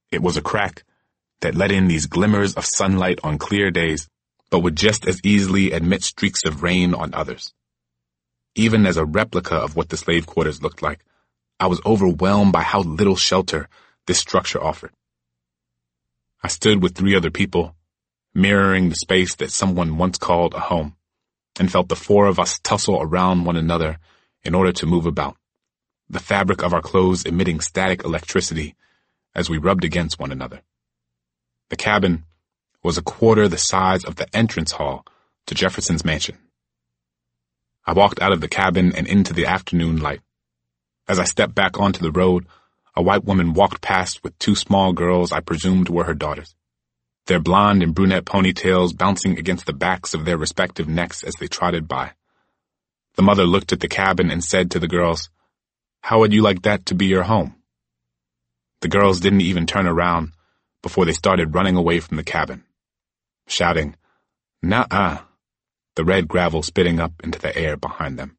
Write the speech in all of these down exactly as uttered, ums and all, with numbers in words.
It was a crack that let in these glimmers of sunlight on clear days, but would just as easily admit streaks of rain on others. Even as a replica of what the slave quarters looked like, I was overwhelmed by how little shelter this structure offered. I stood with three other people, mirroring the space that someone once called a home, and felt the four of us tussle around one another in order to move about, the fabric of our clothes emitting static electricity as we rubbed against one another. The cabin was a quarter the size of the entrance hall to Jefferson's mansion. I walked out of the cabin and into the afternoon light. As I stepped back onto the road, a white woman walked past with two small girls I presumed were her daughters, their blonde and brunette ponytails bouncing against the backs of their respective necks as they trotted by. The mother looked at the cabin and said to the girls, "How would you like that to be your home?" The girls didn't even turn around before they started running away from the cabin, shouting, "Nuh-uh," the red gravel spitting up into the air behind them.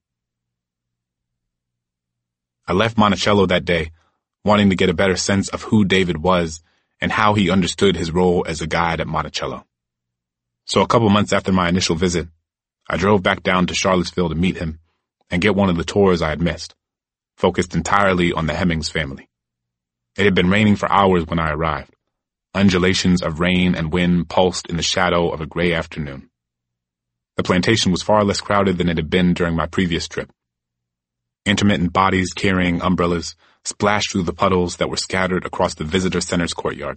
I left Monticello that day, wanting to get a better sense of who David was and how he understood his role as a guide at Monticello. So a couple months after my initial visit, I drove back down to Charlottesville to meet him and get one of the tours I had missed, focused entirely on the Hemmings family. It had been raining for hours when I arrived. Undulations of rain and wind pulsed in the shadow of a gray afternoon. The plantation was far less crowded than it had been during my previous trip. Intermittent bodies carrying umbrellas splashed through the puddles that were scattered across the visitor center's courtyard.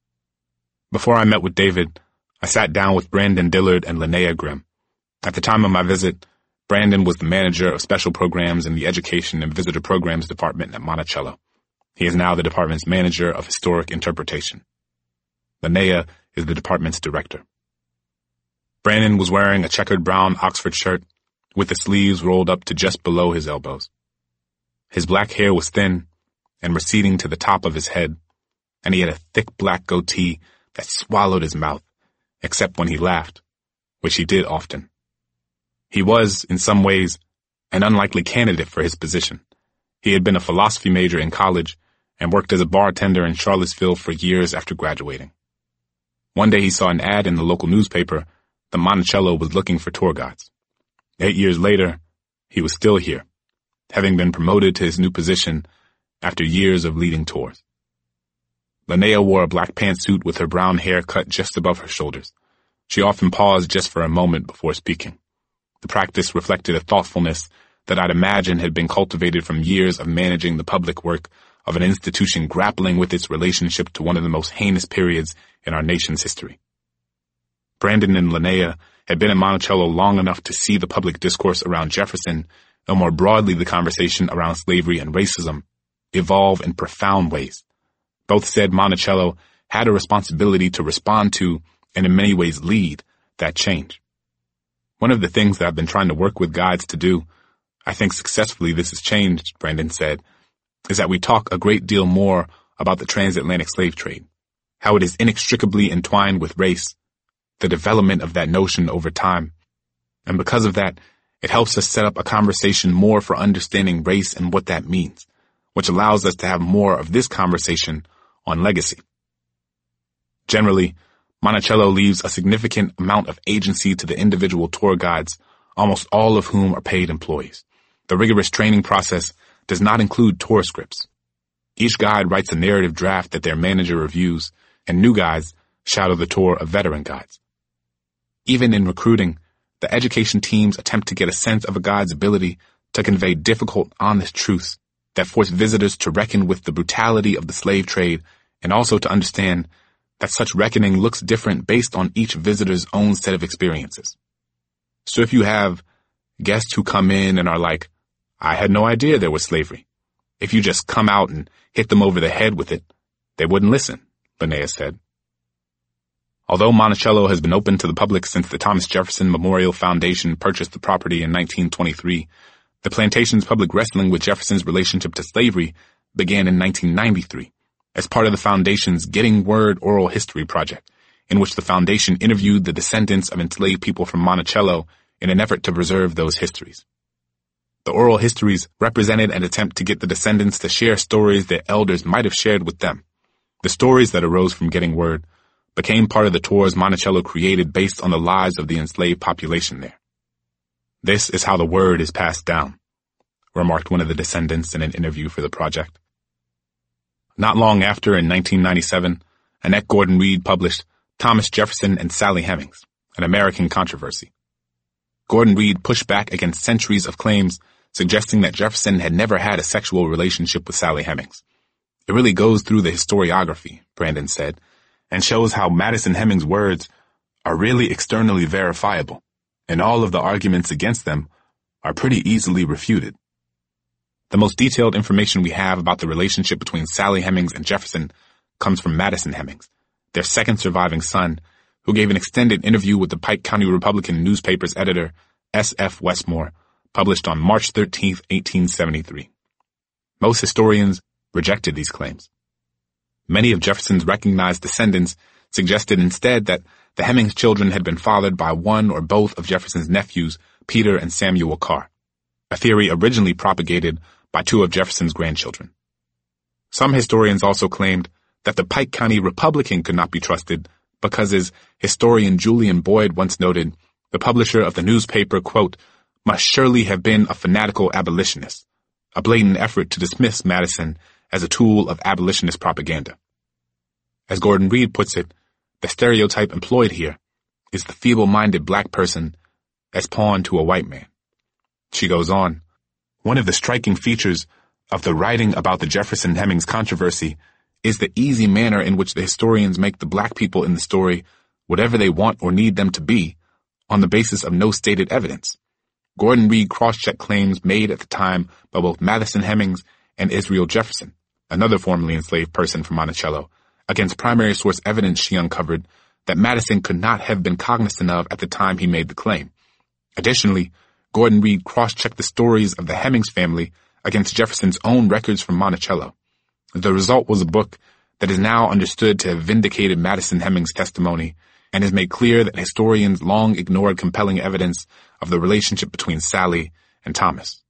Before I met with David, I sat down with Brandon Dillard and Linnea Grimm. At the time of my visit, Brandon was the manager of special programs in the Education and Visitor Programs Department at Monticello. He is now the department's manager of historic interpretation. Linnea is the department's director. Brandon was wearing a checkered brown Oxford shirt with the sleeves rolled up to just below his elbows. His black hair was thin and receding to the top of his head, and he had a thick black goatee that swallowed his mouth, except when he laughed, which he did often. He was, in some ways, an unlikely candidate for his position. He had been a philosophy major in college and worked as a bartender in Charlottesville for years after graduating. One day he saw an ad in the local newspaper that Monticello was looking for tour guides. Eight years later, he was still here, having been promoted to his new position after years of leading tours. Linnea wore a black pantsuit with her brown hair cut just above her shoulders. She often paused just for a moment before speaking. The practice reflected a thoughtfulness that I'd imagine had been cultivated from years of managing the public work of an institution grappling with its relationship to one of the most heinous periods in our nation's history. Brandon and Linnea had been in Monticello long enough to see the public discourse around Jefferson, and more broadly the conversation around slavery and racism, evolve in profound ways. Both said Monticello had a responsibility to respond to, and in many ways lead, that change. One of the things that I've been trying to work with guides to do, I think successfully this has changed, Brandon said, is that we talk a great deal more about the transatlantic slave trade, how it is inextricably entwined with race, the development of that notion over time. And because of that, it helps us set up a conversation more for understanding race and what that means, which allows us to have more of this conversation on legacy. Generally, Monticello leaves a significant amount of agency to the individual tour guides, almost all of whom are paid employees. The rigorous training process does not include tour scripts. Each guide writes a narrative draft that their manager reviews, and new guides shadow the tour of veteran guides. Even in recruiting, the education teams attempt to get a sense of a guide's ability to convey difficult, honest truths that force visitors to reckon with the brutality of the slave trade and also to understand that such reckoning looks different based on each visitor's own set of experiences. So if you have guests who come in and are like, "I had no idea there was slavery," if you just come out and hit them over the head with it, they wouldn't listen, Linnea said. Although Monticello has been open to the public since the Thomas Jefferson Memorial Foundation purchased the property in nineteen twenty-three, the plantation's public wrestling with Jefferson's relationship to slavery began in nineteen ninety-three as part of the foundation's Getting Word Oral History Project, in which the foundation interviewed the descendants of enslaved people from Monticello in an effort to preserve those histories. The oral histories represented an attempt to get the descendants to share stories their elders might have shared with them. The stories that arose from getting word became part of the tours Monticello created based on the lives of the enslaved population there. This is how the word is passed down, remarked one of the descendants in an interview for the project. Not long after, in nineteen ninety-seven, Annette Gordon Reed published Thomas Jefferson and Sally Hemings, an American Controversy. Gordon Reed pushed back against centuries of claims suggesting that Jefferson had never had a sexual relationship with Sally Hemings. It really goes through the historiography, Brandon said, and shows how Madison Hemings' words are really externally verifiable, and all of the arguments against them are pretty easily refuted. The most detailed information we have about the relationship between Sally Hemings and Jefferson comes from Madison Hemings, their second surviving son, who gave an extended interview with the Pike County Republican newspaper's editor, S F Westmore, published on March thirteenth, eighteen seventy-three. Most historians rejected these claims. Many of Jefferson's recognized descendants suggested instead that the Hemings children had been fathered by one or both of Jefferson's nephews, Peter and Samuel Carr, a theory originally propagated by two of Jefferson's grandchildren. Some historians also claimed that the Pike County Republican could not be trusted because, as historian Julian Boyd once noted, the publisher of the newspaper, quote, must surely have been a fanatical abolitionist, a blatant effort to dismiss Madison as a tool of abolitionist propaganda. As Gordon Reed puts it, the stereotype employed here is the feeble-minded black person as pawn to a white man. She goes on, one of the striking features of the writing about the Jefferson Hemings controversy is the easy manner in which the historians make the black people in the story whatever they want or need them to be on the basis of no stated evidence. Gordon Reed cross-checked claims made at the time by both Madison Hemings and Israel Jefferson, another formerly enslaved person from Monticello, against primary source evidence she uncovered that Madison could not have been cognizant of at the time he made the claim. Additionally, Gordon Reed cross-checked the stories of the Hemings family against Jefferson's own records from Monticello. The result was a book that is now understood to have vindicated Madison Hemings' testimony and has made clear that historians long ignored compelling evidence of the relationship between Sally and Thomas.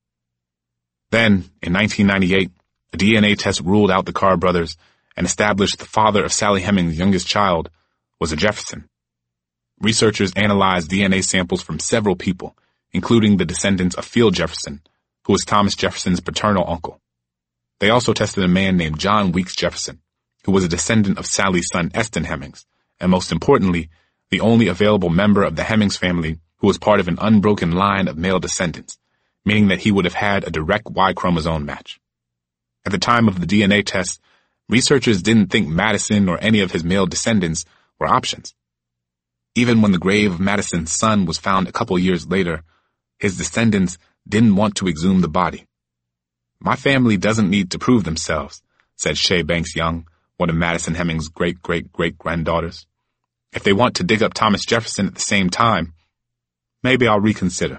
Then, in nineteen ninety-eight, a D N A test ruled out the Carr brothers and established the father of Sally Hemings' youngest child was a Jefferson. Researchers analyzed D N A samples from several people, including the descendants of Field Jefferson, who was Thomas Jefferson's paternal uncle. They also tested a man named John Weeks Jefferson, who was a descendant of Sally's son Eston Hemings, and most importantly, the only available member of the Hemings family who was part of an unbroken line of male descendants, meaning that he would have had a direct Y chromosome match. At the time of the D N A test, researchers didn't think Madison or any of his male descendants were options. Even when the grave of Madison's son was found a couple years later, his descendants didn't want to exhume the body. My family doesn't need to prove themselves, said Shay Banks Young, one of Madison Hemings' great-great-great-granddaughters. If they want to dig up Thomas Jefferson at the same time, maybe I'll reconsider.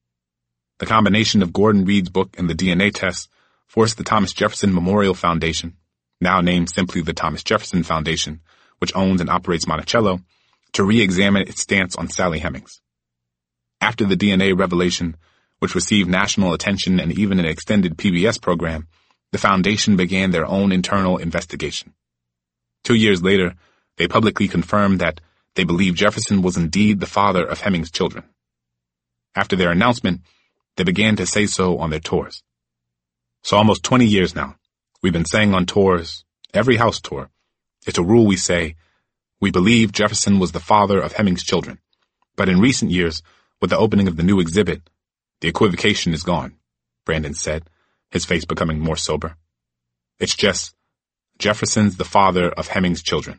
The combination of Gordon Reed's book and the D N A test forced the Thomas Jefferson Memorial Foundation, now named simply the Thomas Jefferson Foundation, which owns and operates Monticello, to re-examine its stance on Sally Hemings. After the D N A revelation, which received national attention and even an extended P B S program, the foundation began their own internal investigation. Two years later, they publicly confirmed that they believed Jefferson was indeed the father of Hemings' children. After their announcement, they began to say so on their tours. So almost twenty years now, we've been saying on tours, every house tour, it's a rule we say, we believe Jefferson was the father of Hemings' children. But in recent years, with the opening of the new exhibit, the equivocation is gone, Brandon said, his face becoming more sober. It's just, Jefferson's the father of Hemings' children.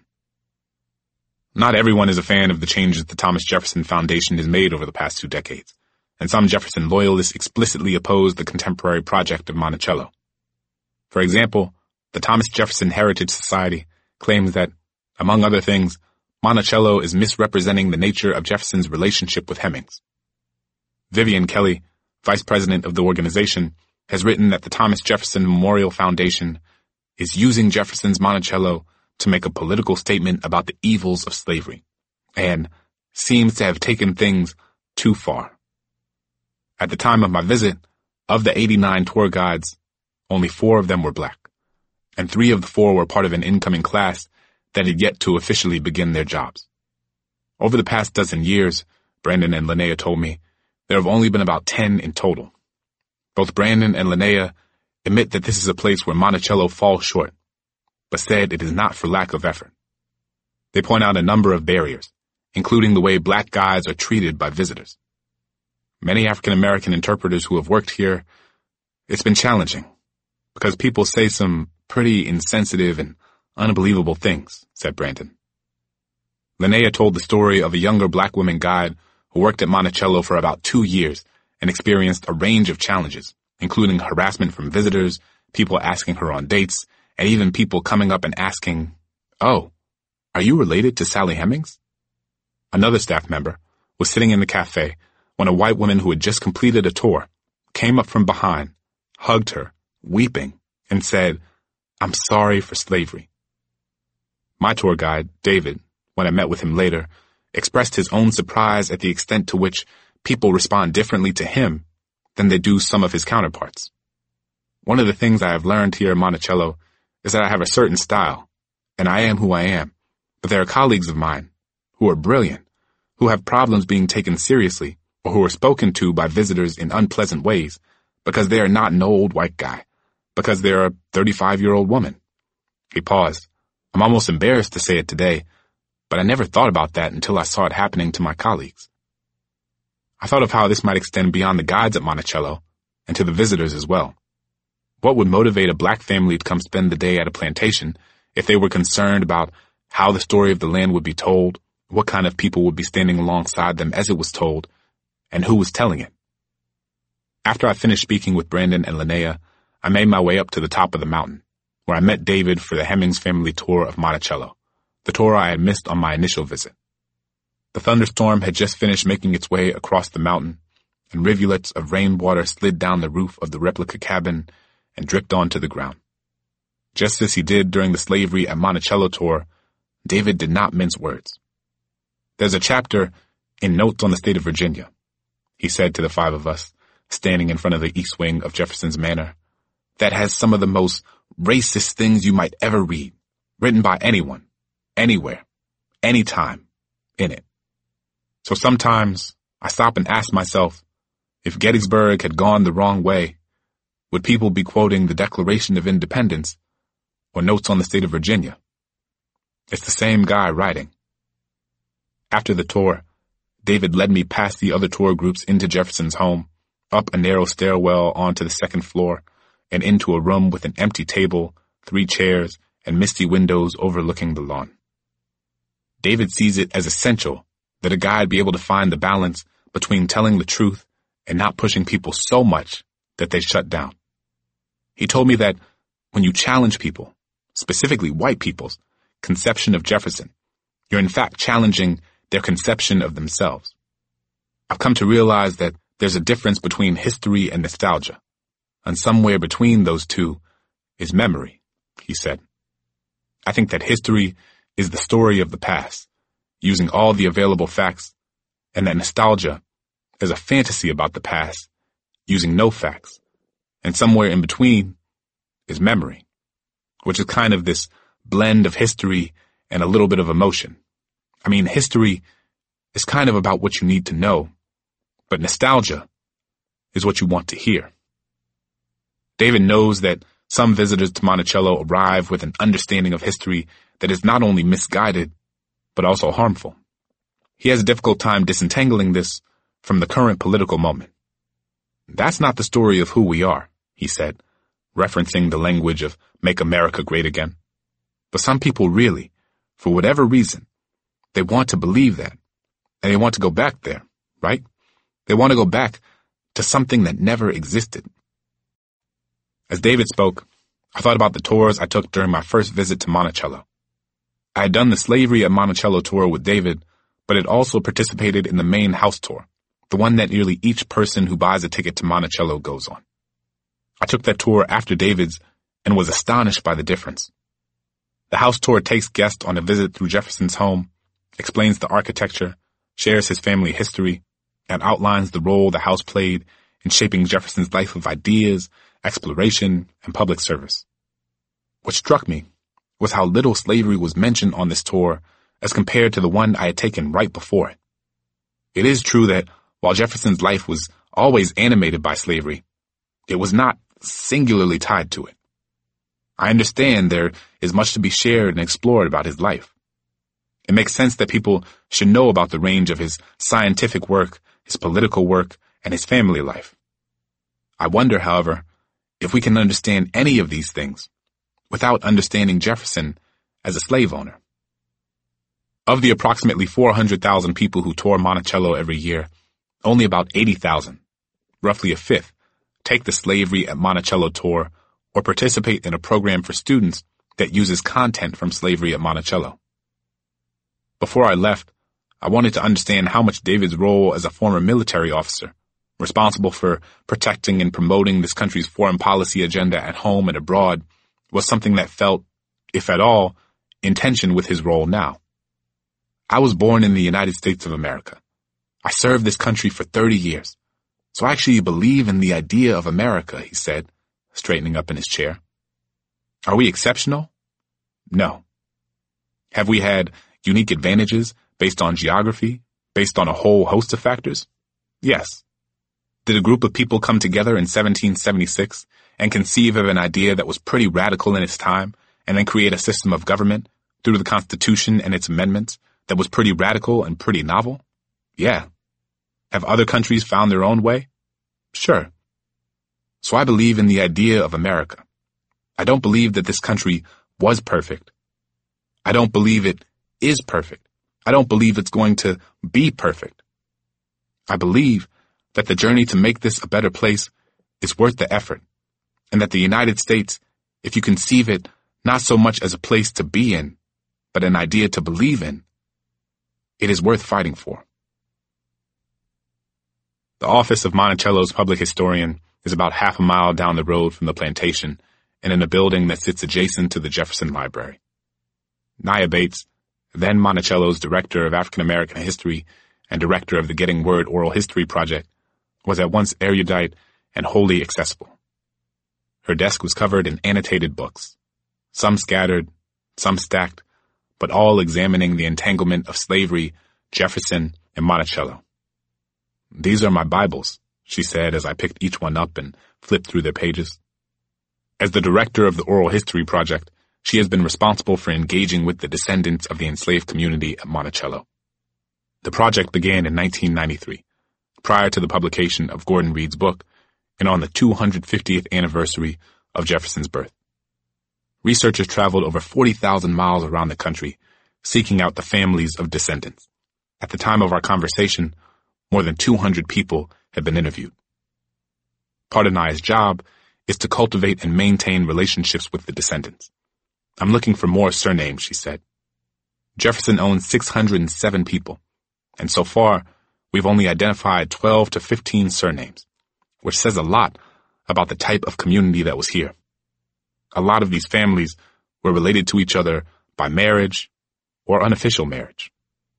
Not everyone is a fan of the changes the Thomas Jefferson Foundation has made over the past two decades, and some Jefferson loyalists explicitly oppose the contemporary project of Monticello. For example, the Thomas Jefferson Heritage Society claims that, among other things, Monticello is misrepresenting the nature of Jefferson's relationship with Hemings. Vivian Kelly, vice president of the organization, has written that the Thomas Jefferson Memorial Foundation is using Jefferson's Monticello to make a political statement about the evils of slavery, and seems to have taken things too far. At the time of my visit, of the eighty-nine tour guides, only four of them were black, and three of the four were part of an incoming class that had yet to officially begin their jobs. Over the past dozen years, Brandon and Linnea told me, there have only been about ten in total. Both Brandon and Linnea admit that this is a place where Monticello falls short, but said it is not for lack of effort. They point out a number of barriers, including the way black guides are treated by visitors. Many African American interpreters who have worked here, it's been challenging, because people say some pretty insensitive and unbelievable things, said Brandon. Linnea told the story of a younger black woman guide who worked at Monticello for about two years and experienced a range of challenges, including harassment from visitors, people asking her on dates, and even people coming up and asking, "Oh, are you related to Sally Hemings?" Another staff member was sitting in the cafe when a white woman who had just completed a tour came up from behind, hugged her, weeping, and said, "I'm sorry for slavery." My tour guide, David, when I met with him later, expressed his own surprise at the extent to which people respond differently to him than they do some of his counterparts. One of the things I have learned here at Monticello is that I have a certain style, and I am who I am, but there are colleagues of mine who are brilliant, who have problems being taken seriously, or who are spoken to by visitors in unpleasant ways because they are not an old white guy, because they're a thirty-five-year-old woman. He paused. I'm almost embarrassed to say it today, but I never thought about that until I saw it happening to my colleagues. I thought of how this might extend beyond the guides at Monticello and to the visitors as well. What would motivate a black family to come spend the day at a plantation if they were concerned about how the story of the land would be told, what kind of people would be standing alongside them as it was told, and who was telling it? After I finished speaking with Brandon and Linnea, I made my way up to the top of the mountain, where I met David for the Hemings family tour of Monticello, the tour I had missed on my initial visit. The thunderstorm had just finished making its way across the mountain, and rivulets of rainwater slid down the roof of the replica cabin and dripped onto the ground. Just as he did during the Slavery at Monticello tour, David did not mince words. There's a chapter in Notes on the State of Virginia, he said to the five of us, standing in front of the east wing of Jefferson's Manor, that has some of the most racist things you might ever read, written by anyone, anywhere, anytime, in it. So sometimes I stop and ask myself, if Gettysburg had gone the wrong way, would people be quoting the Declaration of Independence or Notes on the State of Virginia? It's the same guy writing. After the tour, David led me past the other tour groups into Jefferson's home, up a narrow stairwell onto the second floor, and into a room with an empty table, three chairs, and misty windows overlooking the lawn. David sees it as essential that a guide be able to find the balance between telling the truth and not pushing people so much that they shut down. He told me that when you challenge people, specifically white people's, conception of Jefferson, you're in fact challenging their conception of themselves. I've come to realize that there's a difference between history and nostalgia, and somewhere between those two is memory, he said. I think that history is the story of the past, using all the available facts, and that nostalgia is a fantasy about the past, using no facts, and somewhere in between is memory, which is kind of this blend of history and a little bit of emotion. I mean, history is kind of about what you need to know, but nostalgia is what you want to hear. David knows that some visitors to Monticello arrive with an understanding of history that is not only misguided, but also harmful. He has a difficult time disentangling this from the current political moment. That's not the story of who we are, he said, referencing the language of Make America Great Again. But some people really, for whatever reason, they want to believe that, and they want to go back there, right? They want to go back to something that never existed. As David spoke, I thought about the tours I took during my first visit to Monticello. I had done the Slavery at Monticello tour with David, but had also participated in the main house tour, the one that nearly each person who buys a ticket to Monticello goes on. I took that tour after David's and was astonished by the difference. The house tour takes guests on a visit through Jefferson's home, explains the architecture, shares his family history, and outlines the role the house played in shaping Jefferson's life of ideas, exploration, and public service. What struck me was how little slavery was mentioned on this tour as compared to the one I had taken right before it. It is true that while Jefferson's life was always animated by slavery, it was not singularly tied to it. I understand there is much to be shared and explored about his life. It makes sense that people should know about the range of his scientific work, his political work, and his family life. I wonder, however, if we can understand any of these things without understanding Jefferson as a slave owner. Of the approximately four hundred thousand people who tour Monticello every year, only about eighty thousand, roughly a fifth, take the Slavery at Monticello tour or participate in a program for students that uses content from Slavery at Monticello. Before I left, I wanted to understand how much David's role as a former military officer, responsible for protecting and promoting this country's foreign policy agenda at home and abroad, was something that felt, if at all, in tension with his role now. I was born in the United States of America. I served this country for thirty years. So I actually believe in the idea of America, he said, straightening up in his chair. Are we exceptional? No. Have we had unique advantages based on geography, based on a whole host of factors? Yes. Did a group of people come together in seventeen seventy-six and conceive of an idea that was pretty radical in its time and then create a system of government through the Constitution and its amendments that was pretty radical and pretty novel? Yeah. Have other countries found their own way? Sure. So I believe in the idea of America. I don't believe that this country was perfect. I don't believe it is perfect. I don't believe it's going to be perfect. I believe that the journey to make this a better place is worth the effort, and that the United States, if you conceive it not so much as a place to be in, but an idea to believe in, it is worth fighting for. The office of Monticello's public historian is about half a mile down the road from the plantation and in a building that sits adjacent to the Jefferson Library. Nia Bates, then Monticello's Director of African American History and Director of the Getting Word Oral History Project, was at once erudite and wholly accessible. Her desk was covered in annotated books, some scattered, some stacked, but all examining the entanglement of slavery, Jefferson, and Monticello. These are my Bibles, she said as I picked each one up and flipped through their pages. As the director of the Oral History Project, she has been responsible for engaging with the descendants of the enslaved community at Monticello. The project began in nineteen ninety-three, prior to the publication of Gordon Reed's book, and on the two hundred fiftieth anniversary of Jefferson's birth. Researchers traveled over forty thousand miles around the country, seeking out the families of descendants. At the time of our conversation, more than two hundred people had been interviewed. Part of Nia's job is to cultivate and maintain relationships with the descendants. I'm looking for more surnames, she said. Jefferson owned six hundred seven people, and so far, we've only identified twelve to fifteen surnames, which says a lot about the type of community that was here. A lot of these families were related to each other by marriage or unofficial marriage.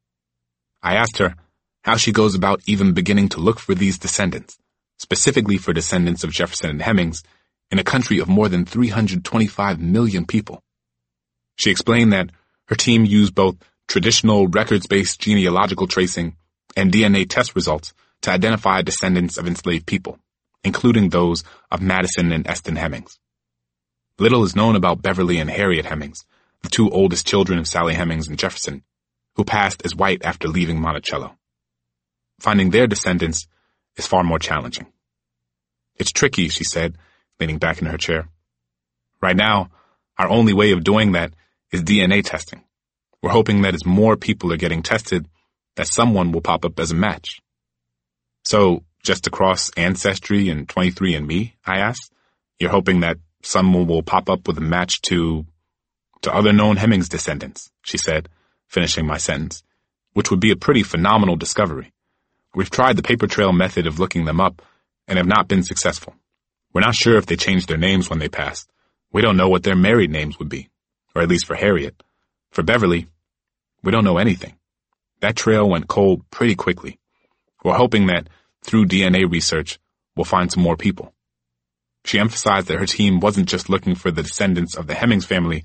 I asked her how she goes about even beginning to look for these descendants, specifically for descendants of Jefferson and Hemings, in a country of more than three hundred twenty-five million people. She explained that her team used both traditional records-based genealogical tracing and D N A test results to identify descendants of enslaved people, including those of Madison and Eston Hemings. Little is known about Beverly and Harriet Hemings, the two oldest children of Sally Hemings and Jefferson, who passed as white after leaving Monticello. Finding their descendants is far more challenging. It's tricky, she said, leaning back in her chair. Right now, our only way of doing that is D N A testing. We're hoping that as more people are getting tested, that someone will pop up as a match. So, just across Ancestry and twenty-three and me, I asked, you're hoping that someone will pop up with a match to, to other known Hemings descendants, she said, finishing my sentence, which would be a pretty phenomenal discovery. We've tried the paper trail method of looking them up and have not been successful. We're not sure if they changed their names when they passed. We don't know what their married names would be, or at least for Harriet. For Beverly, we don't know anything. That trail went cold pretty quickly. We're hoping that through D N A research, we'll find some more people. She emphasized that her team wasn't just looking for the descendants of the Hemings family,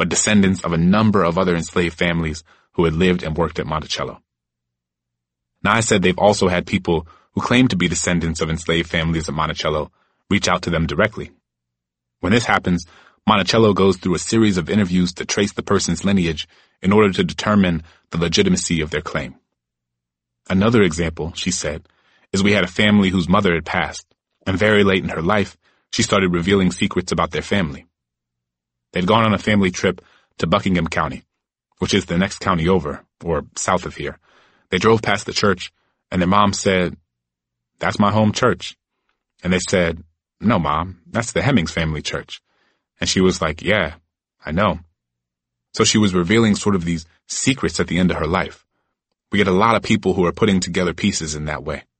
but descendants of a number of other enslaved families who had lived and worked at Monticello. Naya said they've also had people who claim to be descendants of enslaved families at Monticello reach out to them directly. When this happens, Monticello goes through a series of interviews to trace the person's lineage in order to determine the legitimacy of their claim. Another example, she said, is we had a family whose mother had passed, and very late in her life, she started revealing secrets about their family. They'd gone on a family trip to Buckingham County, which is the next county over, or south of here. They drove past the church, and their mom said, "That's my home church." And they said, "No, Mom, that's the Hemings family church." And she was like, "Yeah, I know." So she was revealing sort of these secrets at the end of her life. We get a lot of people who are putting together pieces in that way.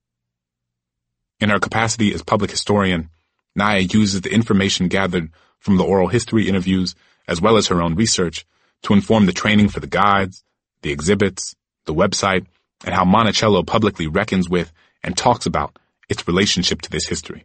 In her capacity as public historian, Naya uses the information gathered from the oral history interviews as well as her own research to inform the training for the guides, the exhibits, the website, and how Monticello publicly reckons with and talks about its relationship to this history.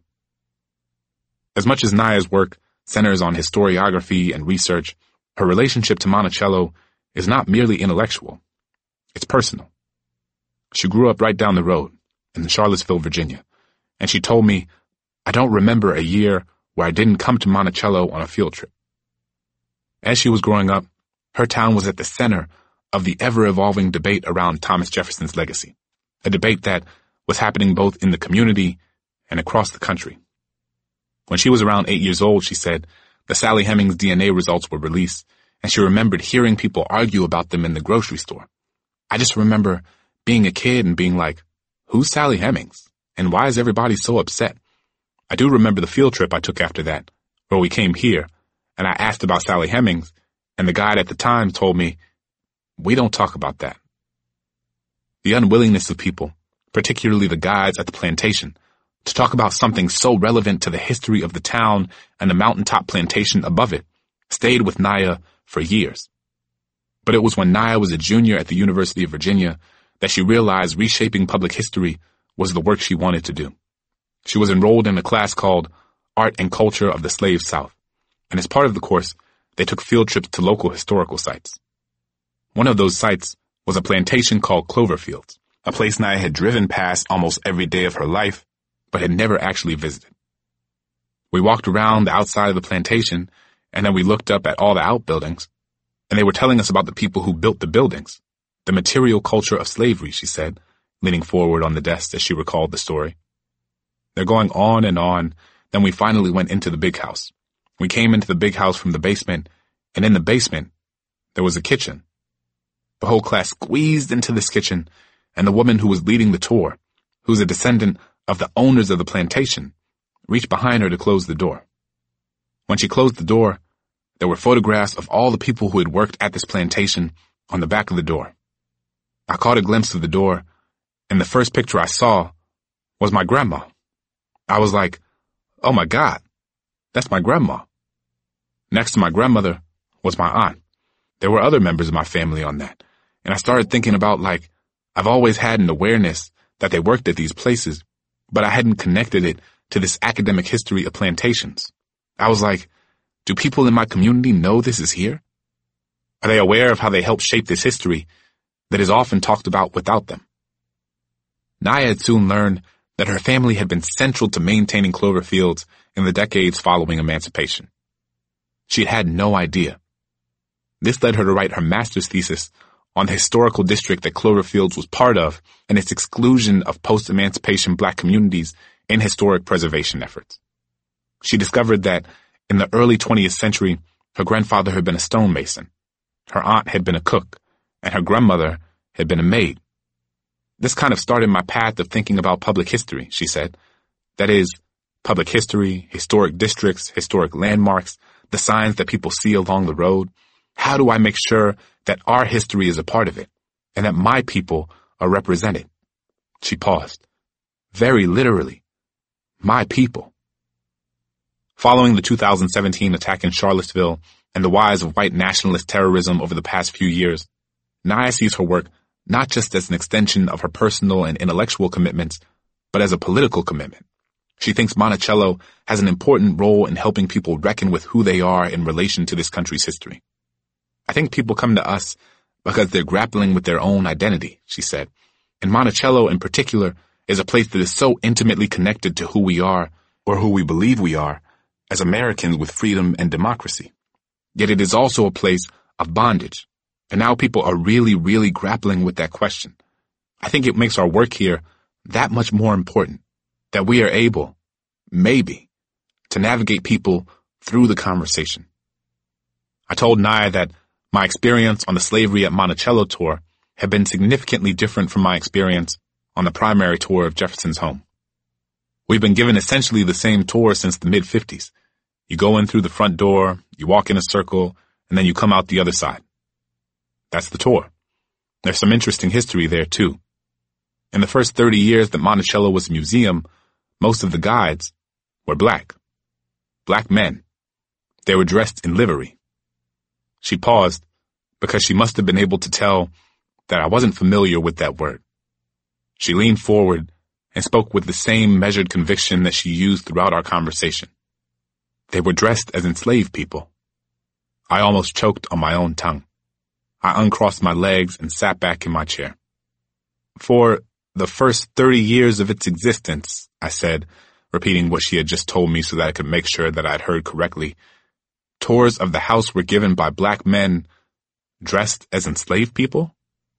As much as Naya's work centers on historiography and research, her relationship to Monticello is not merely intellectual. It's personal. She grew up right down the road in Charlottesville, Virginia, and she told me, "I don't remember a year where I didn't come to Monticello on a field trip." As she was growing up, her town was at the center of the ever-evolving debate around Thomas Jefferson's legacy, a debate that was happening both in the community and across the country. When she was around eight years old, she said, the Sally Hemings D N A results were released, and she remembered hearing people argue about them in the grocery store. "I just remember being a kid and being like, who's Sally Hemings? And why is everybody so upset?" I do remember the field trip I took after that, where we came here, and I asked about Sally Hemings, and the guide at the time told me, "We don't talk about that." The unwillingness of people, particularly the guides at the plantation, to talk about something so relevant to the history of the town and the mountaintop plantation above it, stayed with Naya for years. But it was when Naya was a junior at the University of Virginia that she realized reshaping public history was the work she wanted to do. She was enrolled in a class called Art and Culture of the Slave South, and as part of the course, they took field trips to local historical sites. One of those sites was a plantation called Cloverfields, a place Naya had driven past almost every day of her life, but had never actually visited. We walked around the outside of the plantation, and then we looked up at all the outbuildings, and they were telling us about the people who built the buildings, the material culture of slavery, she said, leaning forward on the desk as she recalled the story. They're going on and on, then we finally went into the big house. We came into the big house from the basement, and in the basement, there was a kitchen. The whole class squeezed into this kitchen, and the woman who was leading the tour, who's a descendant of the owners of the plantation, reached behind her to close the door. When she closed the door, there were photographs of all the people who had worked at this plantation on the back of the door. I caught a glimpse of the door, and the first picture I saw was my grandma. I was like, oh my God, that's my grandma. Next to my grandmother was my aunt. There were other members of my family on that, and I started thinking about, like, I've always had an awareness that they worked at these places, but I hadn't connected it to this academic history of plantations. I was like, do people in my community know this is here? Are they aware of how they helped shape this history that is often talked about without them? Naya had soon learned that her family had been central to maintaining Cloverfields in the decades following emancipation. She had had no idea. This led her to write her master's thesis on the historical district that Cloverfields was part of and its exclusion of post-emancipation black communities in historic preservation efforts. She discovered that in the early twentieth century, her grandfather had been a stonemason, her aunt had been a cook, and her grandmother had been a maid. This kind of started my path of thinking about public history, she said. That is, public history, historic districts, historic landmarks, the signs that people see along the road. How do I make sure that our history is a part of it, and that my people are represented? She paused. Very literally, my people. Following the two thousand seventeen attack in Charlottesville and the rise of white nationalist terrorism over the past few years, Naya sees her work not just as an extension of her personal and intellectual commitments, but as a political commitment. She thinks Monticello has an important role in helping people reckon with who they are in relation to this country's history. I think people come to us because they're grappling with their own identity, she said. And Monticello in particular is a place that is so intimately connected to who we are, or who we believe we are, as Americans with freedom and democracy. Yet it is also a place of bondage. And now people are really, really grappling with that question. I think it makes our work here that much more important, that we are able, maybe, to navigate people through the conversation. I told Naya that my experience on the Slavery at Monticello tour had been significantly different from my experience on the primary tour of Jefferson's home. We've been given essentially the same tour since the mid-fifties. You go in through the front door, you walk in a circle, and then you come out the other side. That's the tour. There's some interesting history there, too. In the first thirty years that Monticello was a museum, most of the guides were black. Black men. They were dressed in livery. She paused because she must have been able to tell that I wasn't familiar with that word. She leaned forward and spoke with the same measured conviction that she used throughout our conversation. They were dressed as enslaved people. I almost choked on my own tongue. I uncrossed my legs and sat back in my chair. For the first thirty years of its existence, I said, repeating what she had just told me so that I could make sure that I'd heard correctly, tours of the house were given by black men dressed as enslaved people?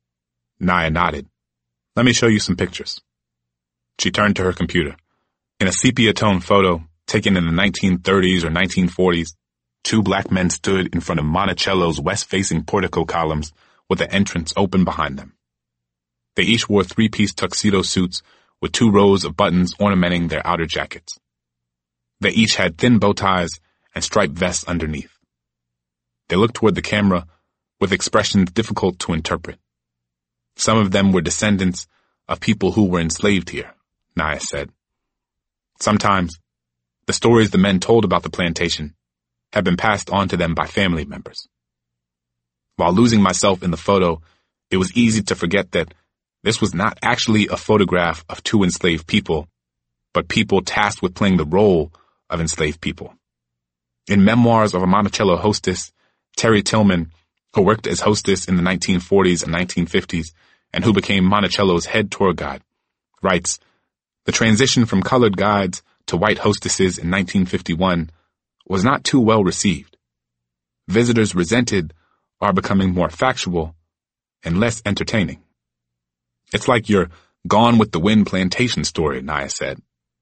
Naya nodded. Let me show you some pictures. She turned to her computer. In a sepia-tone photo taken in the nineteen thirties or nineteen forties, two black men stood in front of Monticello's west-facing portico columns with the entrance open behind them. They each wore three-piece tuxedo suits with two rows of buttons ornamenting their outer jackets. They each had thin bow ties and striped vests underneath. They looked toward the camera with expressions difficult to interpret. Some of them were descendants of people who were enslaved here, Naya said. Sometimes, the stories the men told about the plantation had been passed on to them by family members. While losing myself in the photo, it was easy to forget that this was not actually a photograph of two enslaved people, but people tasked with playing the role of enslaved people. In Memoirs of a Monticello Hostess, Terry Tillman, who worked as hostess in the nineteen forties and nineteen fifties, and who became Monticello's head tour guide, writes, "The transition from colored guides to white hostesses in nineteen fifty-one was not too well received. Visitors resented our becoming more factual and less entertaining." It's like your Gone with the Wind plantation story, Naya said.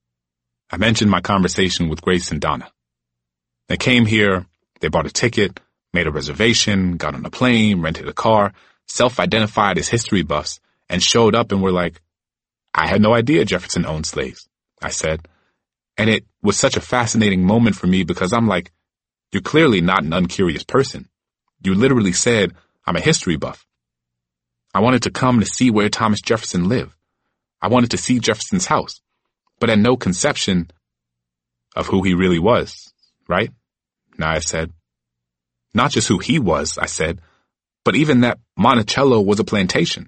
I mentioned my conversation with Grace and Donna. They came here, they bought a ticket, made a reservation, got on a plane, rented a car, self-identified as history buffs, and showed up and were like, "I had no idea Jefferson owned slaves," I said. And it was such a fascinating moment for me because I'm like, you're clearly not an uncurious person. You literally said, "I'm a history buff." I wanted to come to see where Thomas Jefferson lived. I wanted to see Jefferson's house, but had no conception of who he really was, right? Naya said. Not just who he was, I said, but even that Monticello was a plantation.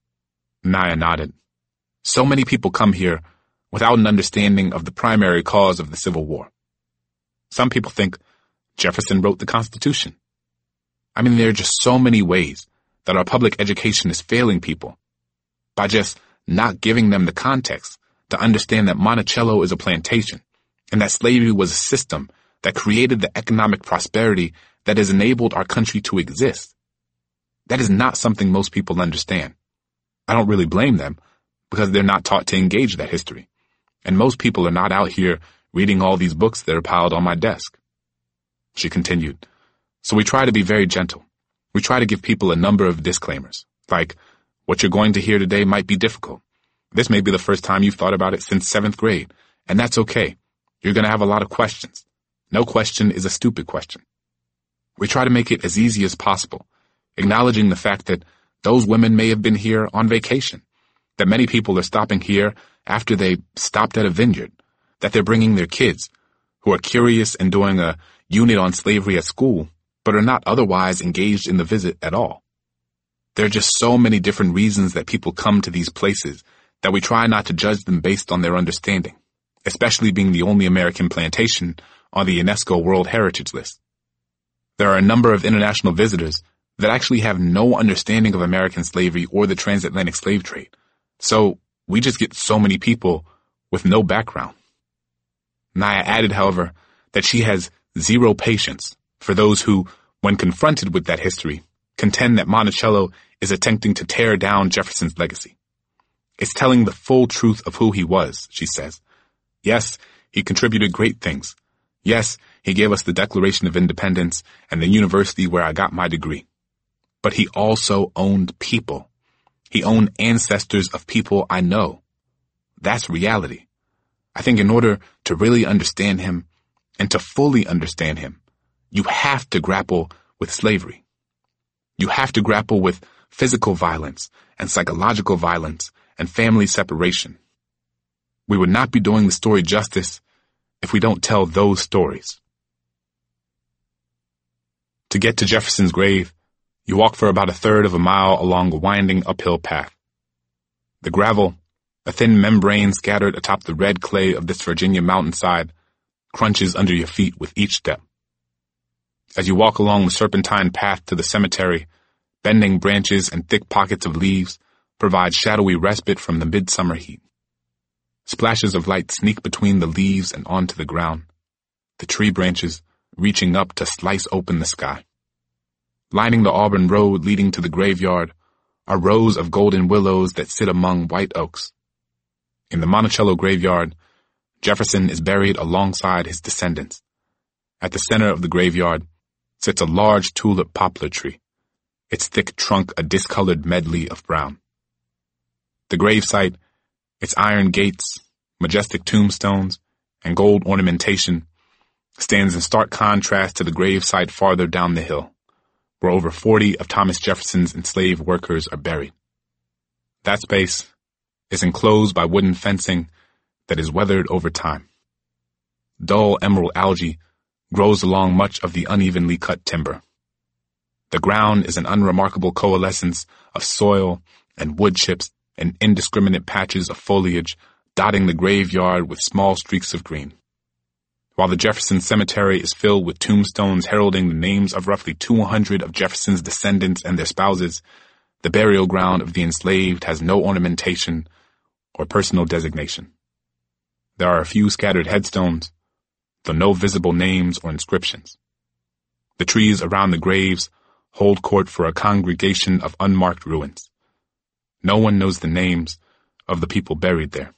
Naya nodded. So many people come here without an understanding of the primary cause of the Civil War. Some people think Jefferson wrote the Constitution. I mean, there are just so many ways that our public education is failing people by just not giving them the context to understand that Monticello is a plantation and that slavery was a system that created the economic prosperity that has enabled our country to exist. That is not something most people understand. I don't really blame them because they're not taught to engage that history. And most people are not out here reading all these books that are piled on my desk. She continued. So we try to be very gentle. We try to give people a number of disclaimers, like, what you're going to hear today might be difficult. This may be the first time you've thought about it since seventh grade, and that's okay. You're going to have a lot of questions. No question is a stupid question. We try to make it as easy as possible, acknowledging the fact that those women may have been here on vacation, that many people are stopping here after they stopped at a vineyard, that they're bringing their kids, who are curious and doing a unit on slavery at school, but are not otherwise engaged in the visit at all. There are just so many different reasons that people come to these places that we try not to judge them based on their understanding, especially being the only American plantation on the UNESCO World Heritage List. There are a number of international visitors that actually have no understanding of American slavery or the transatlantic slave trade. So we just get so many people with no background. Naya added, however, that she has zero patience for those who, when confronted with that history, contend that Monticello is attempting to tear down Jefferson's legacy. It's telling the full truth of who he was, she says. Yes, he contributed great things. Yes, he gave us the Declaration of Independence and the university where I got my degree. But he also owned people. He owned ancestors of people I know. That's reality. I think in order to really understand him and to fully understand him, you have to grapple with slavery. You have to grapple with physical violence and psychological violence and family separation. We would not be doing the story justice if we don't tell those stories. To get to Jefferson's grave, you walk for about a third of a mile along a winding uphill path. The gravel, a thin membrane scattered atop the red clay of this Virginia mountainside, crunches under your feet with each step. As you walk along the serpentine path to the cemetery, bending branches and thick pockets of leaves provide shadowy respite from the midsummer heat. Splashes of light sneak between the leaves and onto the ground, the tree branches reaching up to slice open the sky. Lining the Auburn Road leading to the graveyard are rows of golden willows that sit among white oaks. In the Monticello graveyard, Jefferson is buried alongside his descendants. At the center of the graveyard sits a large tulip poplar tree, its thick trunk a discolored medley of brown. The gravesite, its iron gates, majestic tombstones, and gold ornamentation, stands in stark contrast to the gravesite farther down the hill, where over forty of Thomas Jefferson's enslaved workers are buried. That space is enclosed by wooden fencing that is weathered over time. Dull emerald algae grows along much of the unevenly cut timber. The ground is an unremarkable coalescence of soil and wood chips and indiscriminate patches of foliage dotting the graveyard with small streaks of green. While the Jefferson Cemetery is filled with tombstones heralding the names of roughly two hundred of Jefferson's descendants and their spouses, the burial ground of the enslaved has no ornamentation or personal designation. There are a few scattered headstones, though no visible names or inscriptions. The trees around the graves hold court for a congregation of unmarked ruins. No one knows the names of the people buried there.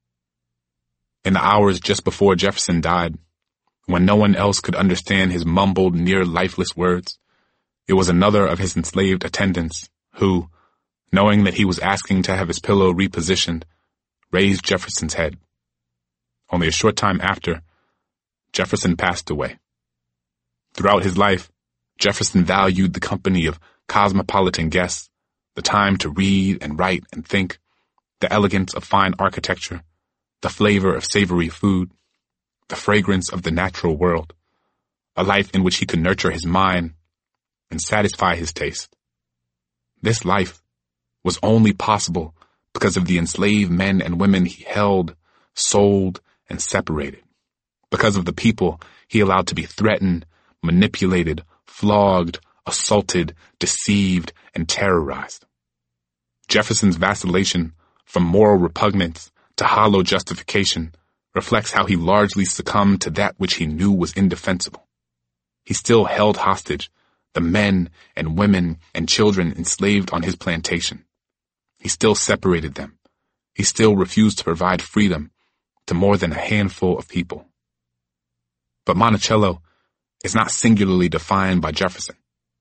In the hours just before Jefferson died, when no one else could understand his mumbled, near-lifeless words, it was another of his enslaved attendants who, knowing that he was asking to have his pillow repositioned, raised Jefferson's head. Only a short time after, Jefferson passed away. Throughout his life, Jefferson valued the company of cosmopolitan guests, the time to read and write and think, the elegance of fine architecture, the flavor of savory food, the fragrance of the natural world, a life in which he could nurture his mind and satisfy his taste. This life was only possible because of the enslaved men and women he held, sold, and separated, because of the people he allowed to be threatened, manipulated, flogged, assaulted, deceived, and terrorized. Jefferson's vacillation from moral repugnance to hollow justification reflects how he largely succumbed to that which he knew was indefensible. He still held hostage the men and women and children enslaved on his plantation. He still separated them. He still refused to provide freedom to more than a handful of people. But Monticello is not singularly defined by Jefferson.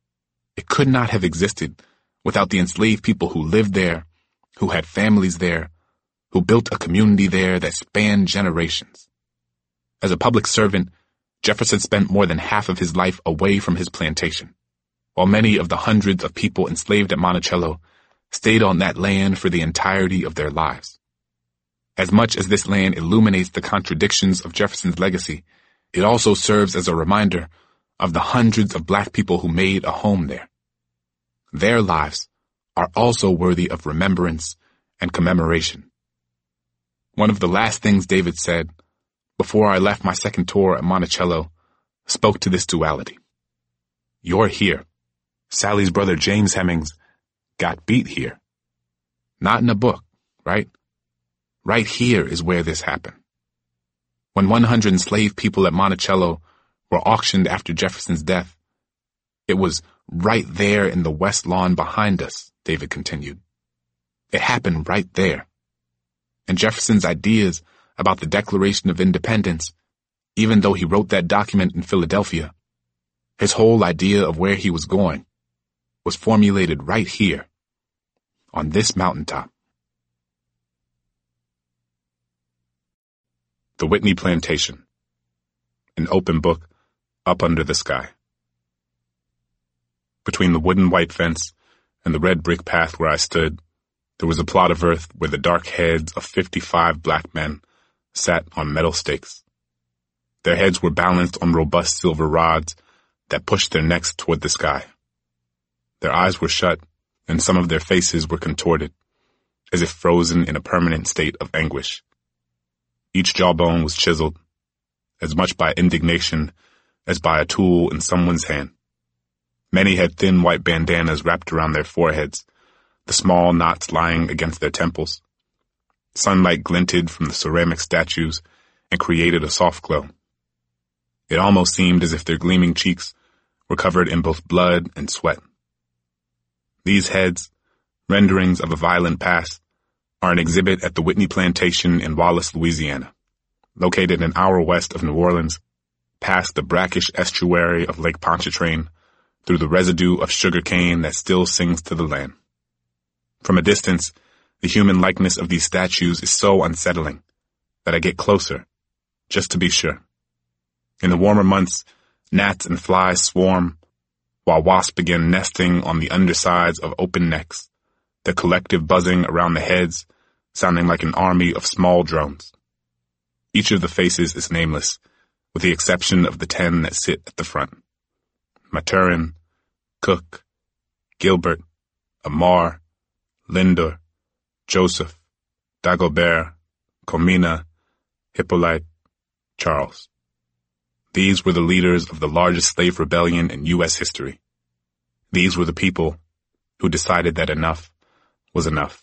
It could not have existed without the enslaved people who lived there, who had families there, who built a community there that spanned generations. As a public servant, Jefferson spent more than half of his life away from his plantation, while many of the hundreds of people enslaved at Monticello stayed on that land for the entirety of their lives. As much as this land illuminates the contradictions of Jefferson's legacy, it also serves as a reminder of the hundreds of black people who made a home there. Their lives are also worthy of remembrance and commemoration. One of the last things David said before I left my second tour at Monticello spoke to this duality. You're here. Sally's brother James Hemings got beat here. Not in a book, right? Right here is where this happened. When one hundred enslaved people at Monticello were auctioned after Jefferson's death, it was right there in the west lawn behind us, David continued. It happened right there. And Jefferson's ideas about the Declaration of Independence, even though he wrote that document in Philadelphia, his whole idea of where he was going was formulated right here, on this mountaintop. The Whitney Plantation, an open book up under the sky. Between the wooden white fence and the red brick path where I stood, there was a plot of earth where the dark heads of fifty-five black men sat on metal stakes. Their heads were balanced on robust silver rods that pushed their necks toward the sky. Their eyes were shut, and some of their faces were contorted, as if frozen in a permanent state of anguish. Each jawbone was chiseled, as much by indignation as by a tool in someone's hand. Many had thin white bandanas wrapped around their foreheads, the small knots lying against their temples. Sunlight glinted from the ceramic statues and created a soft glow. It almost seemed as if their gleaming cheeks were covered in both blood and sweat. These heads, renderings of a violent past, are an exhibit at the Whitney Plantation in Wallace, Louisiana, located an hour west of New Orleans, past the brackish estuary of Lake Pontchartrain, through the residue of sugar cane that still sings to the land. From a distance, the human likeness of these statues is so unsettling that I get closer, just to be sure. In the warmer months, gnats and flies swarm, while wasps begin nesting on the undersides of open necks, their collective buzzing around the heads, sounding like an army of small drones. Each of the faces is nameless, with the exception of the ten that sit at the front. Maturin, Cook, Gilbert, Amar, Lindor, Joseph, Dagobert, Comina, Hippolyte, Charles. These were the leaders of the largest slave rebellion in U S history. These were the people who decided that enough was enough.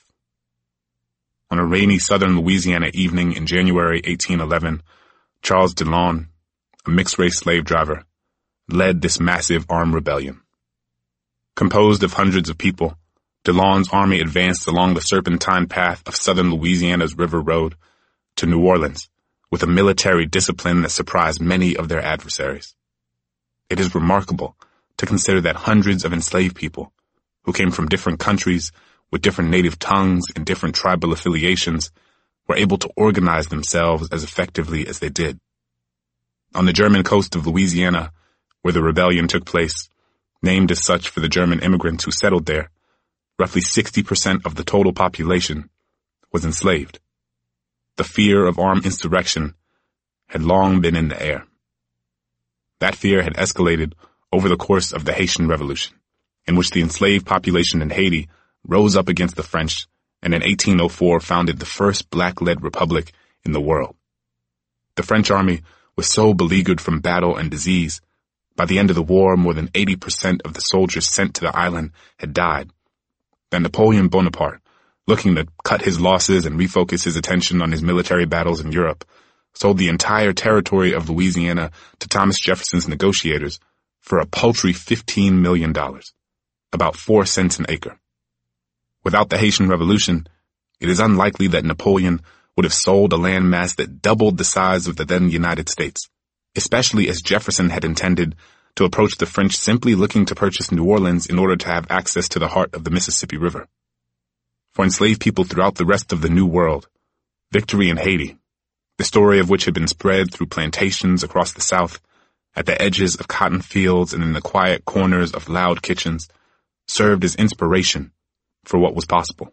On a rainy southern Louisiana evening in January eighteen eleven, Charles DeLon, a mixed-race slave driver, led this massive armed rebellion. Composed of hundreds of people, DeLon's army advanced along the serpentine path of southern Louisiana's River Road to New Orleans with a military discipline that surprised many of their adversaries. It is remarkable to consider that hundreds of enslaved people, who came from different countries with different native tongues and different tribal affiliations, were able to organize themselves as effectively as they did. On the German coast of Louisiana, where the rebellion took place, named as such for the German immigrants who settled there, roughly sixty percent of the total population was enslaved. The fear of armed insurrection had long been in the air. That fear had escalated over the course of the Haitian Revolution, in which the enslaved population in Haiti rose up against the French and in eighteen oh four founded the first black-led republic in the world. The French army was so beleaguered from battle and disease, by the end of the war more than eighty percent of the soldiers sent to the island had died, that Napoleon Bonaparte, looking to cut his losses and refocus his attention on his military battles in Europe, sold the entire territory of Louisiana to Thomas Jefferson's negotiators for a paltry fifteen million dollars, about four cents an acre. Without the Haitian Revolution, it is unlikely that Napoleon would have sold a landmass that doubled the size of the then United States, especially as Jefferson had intended to approach the French simply looking to purchase New Orleans in order to have access to the heart of the Mississippi River. For enslaved people throughout the rest of the New World, victory in Haiti, the story of which had been spread through plantations across the South, at the edges of cotton fields and in the quiet corners of loud kitchens, served as inspiration for what was possible.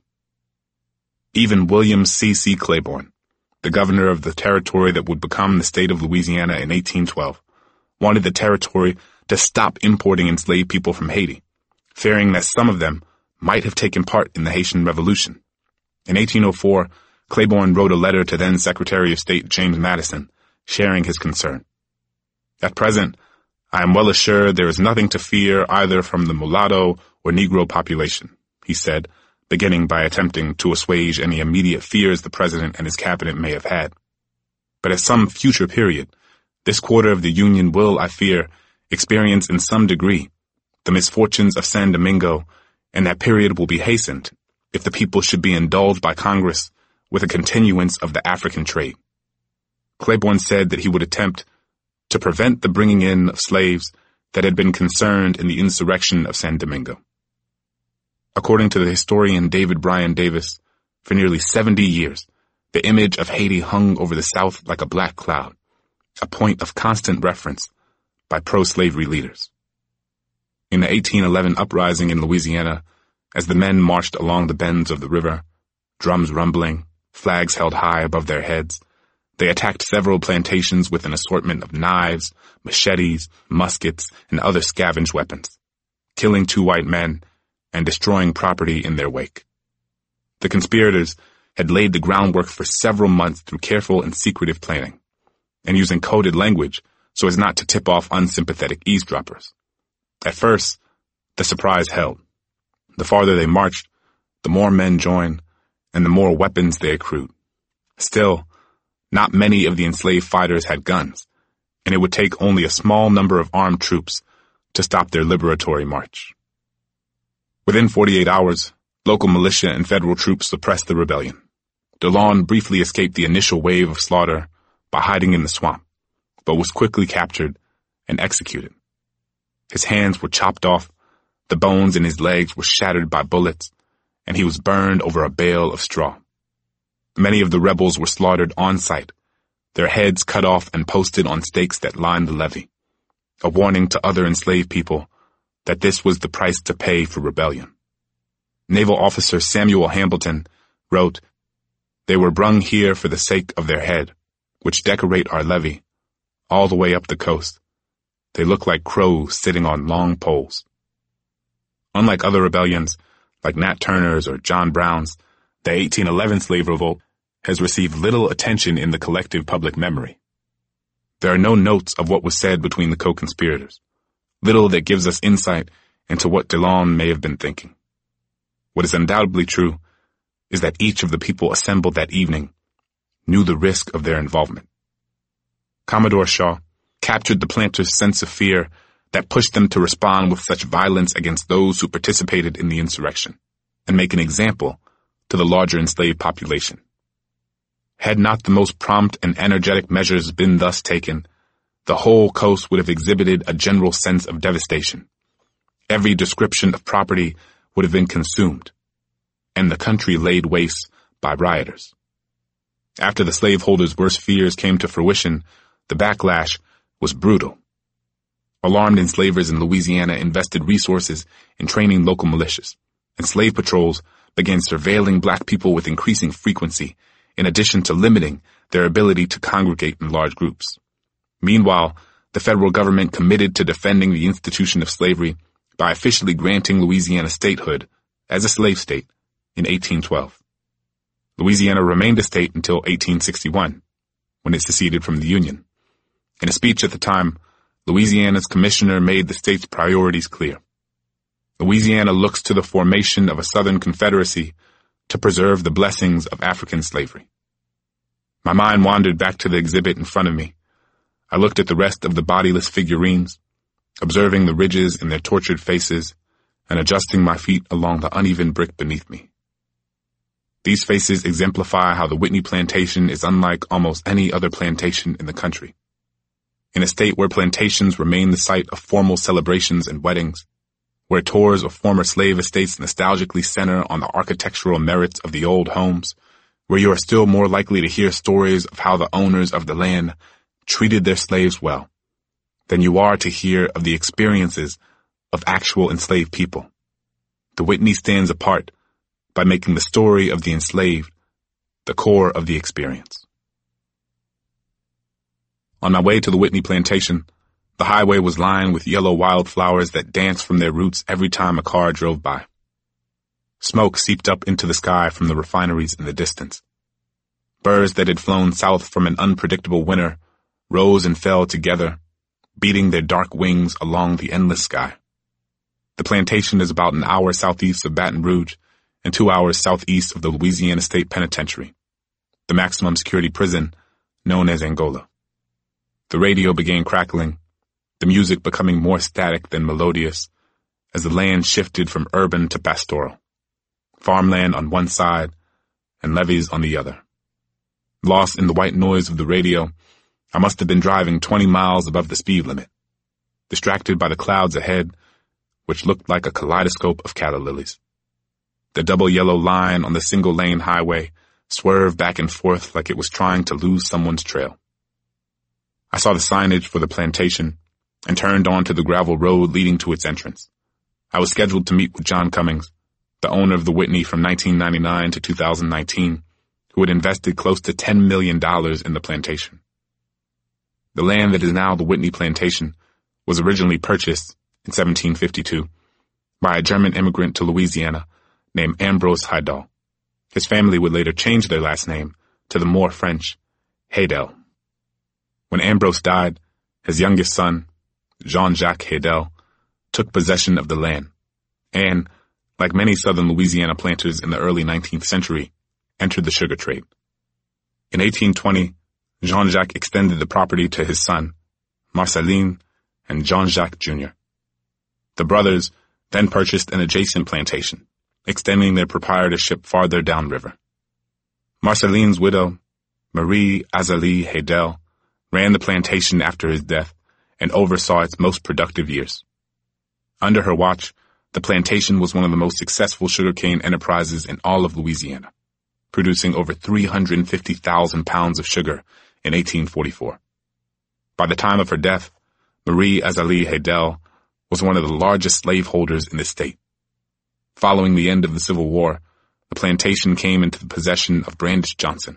Even William C C Claiborne, the governor of the territory that would become the state of Louisiana in eighteen twelve, wanted the territory to stop importing enslaved people from Haiti, fearing that some of them might have taken part in the Haitian Revolution. In eighteen oh four, Claiborne wrote a letter to then Secretary of State James Madison, sharing his concern. At present, "I am well assured there is nothing to fear either from the mulatto or Negro population," he said, beginning by attempting to assuage any immediate fears the president and his cabinet may have had. "But at some future period, this quarter of the Union will, I fear, experience in some degree the misfortunes of San Domingo, and that period will be hastened if the people should be indulged by Congress with a continuance of the African trade." Claiborne said that he would attempt to prevent the bringing in of slaves that had been concerned in the insurrection of San Domingo. According to the historian David Bryan Davis, for nearly seventy years, the image of Haiti hung over the South like a black cloud, a point of constant reference by pro-slavery leaders. In the eighteen eleven uprising in Louisiana, as the men marched along the bends of the river, drums rumbling, flags held high above their heads, they attacked several plantations with an assortment of knives, machetes, muskets, and other scavenged weapons, killing two white men and destroying property in their wake. The conspirators had laid the groundwork for several months through careful and secretive planning, and using coded language so as not to tip off unsympathetic eavesdroppers. At first, the surprise held. The farther they marched, the more men joined, and the more weapons they accrued. Still, not many of the enslaved fighters had guns, and it would take only a small number of armed troops to stop their liberatory march. Within forty-eight hours, local militia and federal troops suppressed the rebellion. DeLon briefly escaped the initial wave of slaughter by hiding in the swamp, but was quickly captured and executed. His hands were chopped off, the bones in his legs were shattered by bullets, and he was burned over a bale of straw. Many of the rebels were slaughtered on sight, their heads cut off and posted on stakes that lined the levee, a warning to other enslaved people that this was the price to pay for rebellion. Naval officer Samuel Hambleton wrote, "They were brung here for the sake of their head, which decorate our levee, all the way up the coast. They look like crows sitting on long poles." Unlike other rebellions, like Nat Turner's or John Brown's, the eighteen eleven slave revolt has received little attention in the collective public memory. There are no notes of what was said between the co-conspirators, little that gives us insight into what DeLon may have been thinking. What is undoubtedly true is that each of the people assembled that evening knew the risk of their involvement. Commodore Shaw captured the planters' sense of fear that pushed them to respond with such violence against those who participated in the insurrection, and make an example to the larger enslaved population. Had not the most prompt and energetic measures been thus taken, the whole coast would have exhibited a general sense of devastation. Every description of property would have been consumed, and the country laid waste by rioters. After the slaveholders' worst fears came to fruition, the backlash was brutal. Alarmed enslavers in Louisiana invested resources in training local militias, and slave patrols began surveilling black people with increasing frequency, in addition to limiting their ability to congregate in large groups. Meanwhile, the federal government committed to defending the institution of slavery by officially granting Louisiana statehood as a slave state in eighteen twelve. Louisiana remained a state until eighteen sixty-one, when it seceded from the Union. In a speech at the time, Louisiana's commissioner made the state's priorities clear. Louisiana looks to the formation of a Southern Confederacy to preserve the blessings of African slavery. My mind wandered back to the exhibit in front of me. I looked at the rest of the bodiless figurines, observing the ridges in their tortured faces and adjusting my feet along the uneven brick beneath me. These faces exemplify how the Whitney plantation is unlike almost any other plantation in the country. In a state where plantations remain the site of formal celebrations and weddings, where tours of former slave estates nostalgically center on the architectural merits of the old homes, where you are still more likely to hear stories of how the owners of the land treated their slaves well, than you are to hear of the experiences of actual enslaved people. The Whitney stands apart by making the story of the enslaved the core of the experience. On my way to the Whitney plantation, the highway was lined with yellow wildflowers that danced from their roots every time a car drove by. Smoke seeped up into the sky from the refineries in the distance. Birds that had flown south from an unpredictable winter rose and fell together, beating their dark wings along the endless sky. The plantation is about an hour southeast of Baton Rouge and two hours southeast of the Louisiana State Penitentiary, the maximum security prison known as Angola. The radio began crackling, the music becoming more static than melodious, as the land shifted from urban to pastoral, farmland on one side and levees on the other. Lost in the white noise of the radio, I must have been driving twenty miles above the speed limit, distracted by the clouds ahead, which looked like a kaleidoscope of calla lilies. The double yellow line on the single-lane highway swerved back and forth like it was trying to lose someone's trail. I saw the signage for the plantation and turned onto the gravel road leading to its entrance. I was scheduled to meet with John Cummings, the owner of the Whitney from nineteen ninety-nine to two thousand nineteen, who had invested close to ten million dollars in the plantation. The land that is now the Whitney Plantation was originally purchased in seventeen fifty-two by a German immigrant to Louisiana named Ambrose Haydel. His family would later change their last name to the more French Haydel. When Ambrose died, his youngest son, Jean-Jacques Haydel, took possession of the land and, like many southern Louisiana planters in the early nineteenth century, entered the sugar trade. In eighteen twenty, Jean-Jacques extended the property to his son, Marcelin and Jean-Jacques Junior The brothers then purchased an adjacent plantation, extending their proprietorship farther downriver. Marcelin's widow, Marie Azalie Haydel, ran the plantation after his death and oversaw its most productive years. Under her watch, the plantation was one of the most successful sugarcane enterprises in all of Louisiana, producing over three hundred fifty thousand pounds of sugar in eighteen forty-four. By the time of her death, Marie Azalie Haydel was one of the largest slaveholders in the state. Following the end of the Civil War, the plantation came into the possession of Brandish Johnson.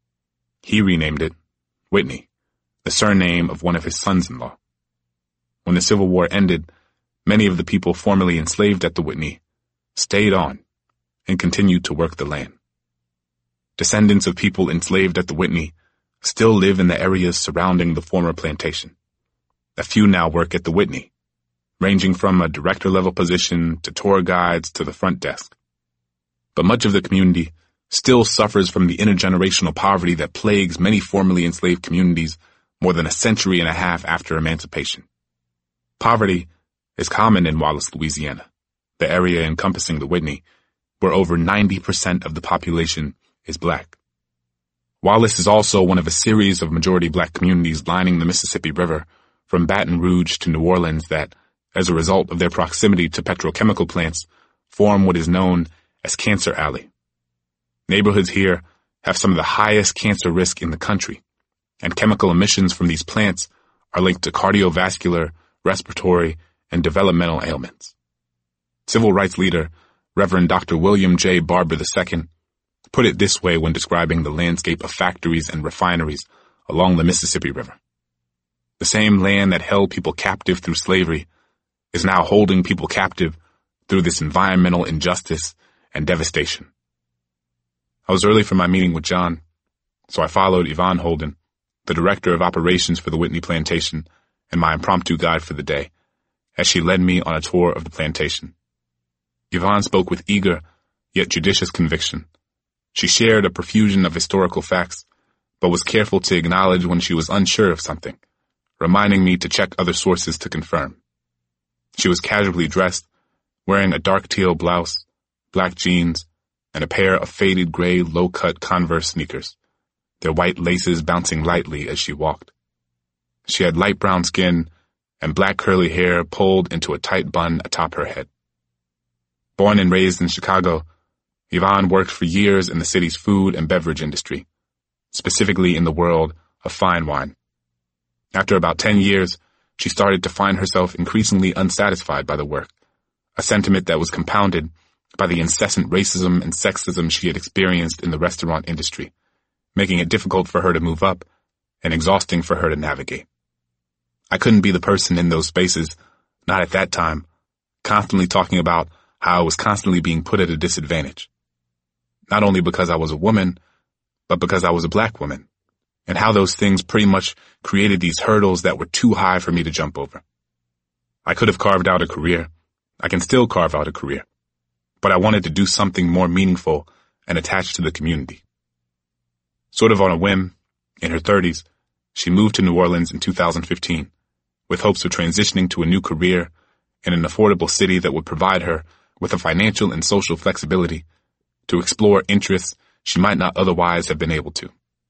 He renamed it Whitney, the surname of one of his sons-in-law. When the Civil War ended, many of the people formerly enslaved at the Whitney stayed on and continued to work the land. Descendants of people enslaved at the Whitney still live in the areas surrounding the former plantation. A few now work at the Whitney, ranging from a director-level position to tour guides to the front desk. But much of the community still suffers from the intergenerational poverty that plagues many formerly enslaved communities more than a century and a half after emancipation. Poverty is common in Wallace, Louisiana, the area encompassing the Whitney, where over ninety percent of the population is black. Wallace is also one of a series of majority black communities lining the Mississippi River from Baton Rouge to New Orleans that, as a result of their proximity to petrochemical plants, form what is known as Cancer Alley. Neighborhoods here have some of the highest cancer risk in the country, and chemical emissions from these plants are linked to cardiovascular, respiratory, and developmental ailments. Civil rights leader Reverend Doctor William J. Barber the Second put it this way when describing the landscape of factories and refineries along the Mississippi River. The same land that held people captive through slavery is now holding people captive through this environmental injustice and devastation. I was early for my meeting with John, so I followed Yvonne Holden, the director of operations for the Whitney Plantation, and my impromptu guide for the day, as she led me on a tour of the plantation. Yvonne spoke with eager, yet judicious conviction. She shared a profusion of historical facts, but was careful to acknowledge when she was unsure of something, reminding me to check other sources to confirm. She was casually dressed, wearing a dark teal blouse, black jeans, and a pair of faded gray low-cut Converse sneakers, their white laces bouncing lightly as she walked. She had light brown skin and black curly hair pulled into a tight bun atop her head. Born and raised in Chicago, Yvonne worked for years in the city's food and beverage industry, specifically in the world of fine wine. After about ten years, she started to find herself increasingly unsatisfied by the work, a sentiment that was compounded by the incessant racism and sexism she had experienced in the restaurant industry, making it difficult for her to move up and exhausting for her to navigate. I couldn't be the person in those spaces, not at that time, constantly talking about how I was constantly being put at a disadvantage. Not only because I was a woman, but because I was a black woman, and how those things pretty much created these hurdles that were too high for me to jump over. I could have carved out a career. I can still carve out a career. But I wanted to do something more meaningful and attached to the community. Sort of on a whim, in her thirties, she moved to New Orleans in two thousand fifteen, with hopes of transitioning to a new career in an affordable city that would provide her with the financial and social flexibility to explore interests she might not otherwise have been able to.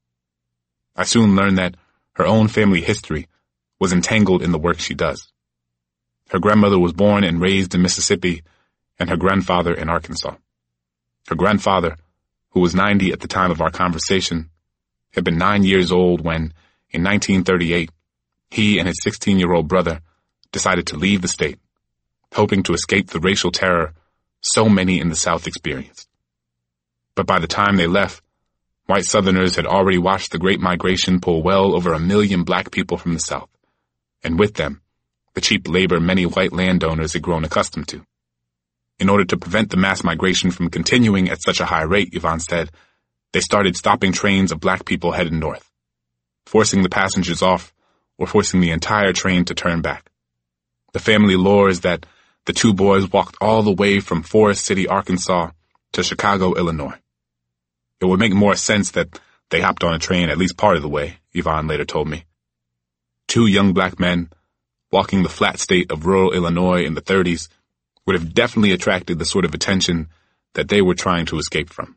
I soon learned that her own family history was entangled in the work she does. Her grandmother was born and raised in Mississippi, and her grandfather in Arkansas. Her grandfather, who was ninety at the time of our conversation, had been nine years old when, in nineteen thirty-eight, he and his sixteen-year-old brother decided to leave the state, hoping to escape the racial terror so many in the South experienced. But by the time they left, white Southerners had already watched the Great Migration pull well over a million black people from the South, and with them, the cheap labor many white landowners had grown accustomed to. In order to prevent the mass migration from continuing at such a high rate, Yvonne said, they started stopping trains of black people headed north, forcing the passengers off or forcing the entire train to turn back. The family lore is that the two boys walked all the way from Forest City, Arkansas to Chicago, Illinois. It would make more sense that they hopped on a train at least part of the way, Yvonne later told me. Two young black men walking the flat state of rural Illinois in the thirties would have definitely attracted the sort of attention that they were trying to escape from.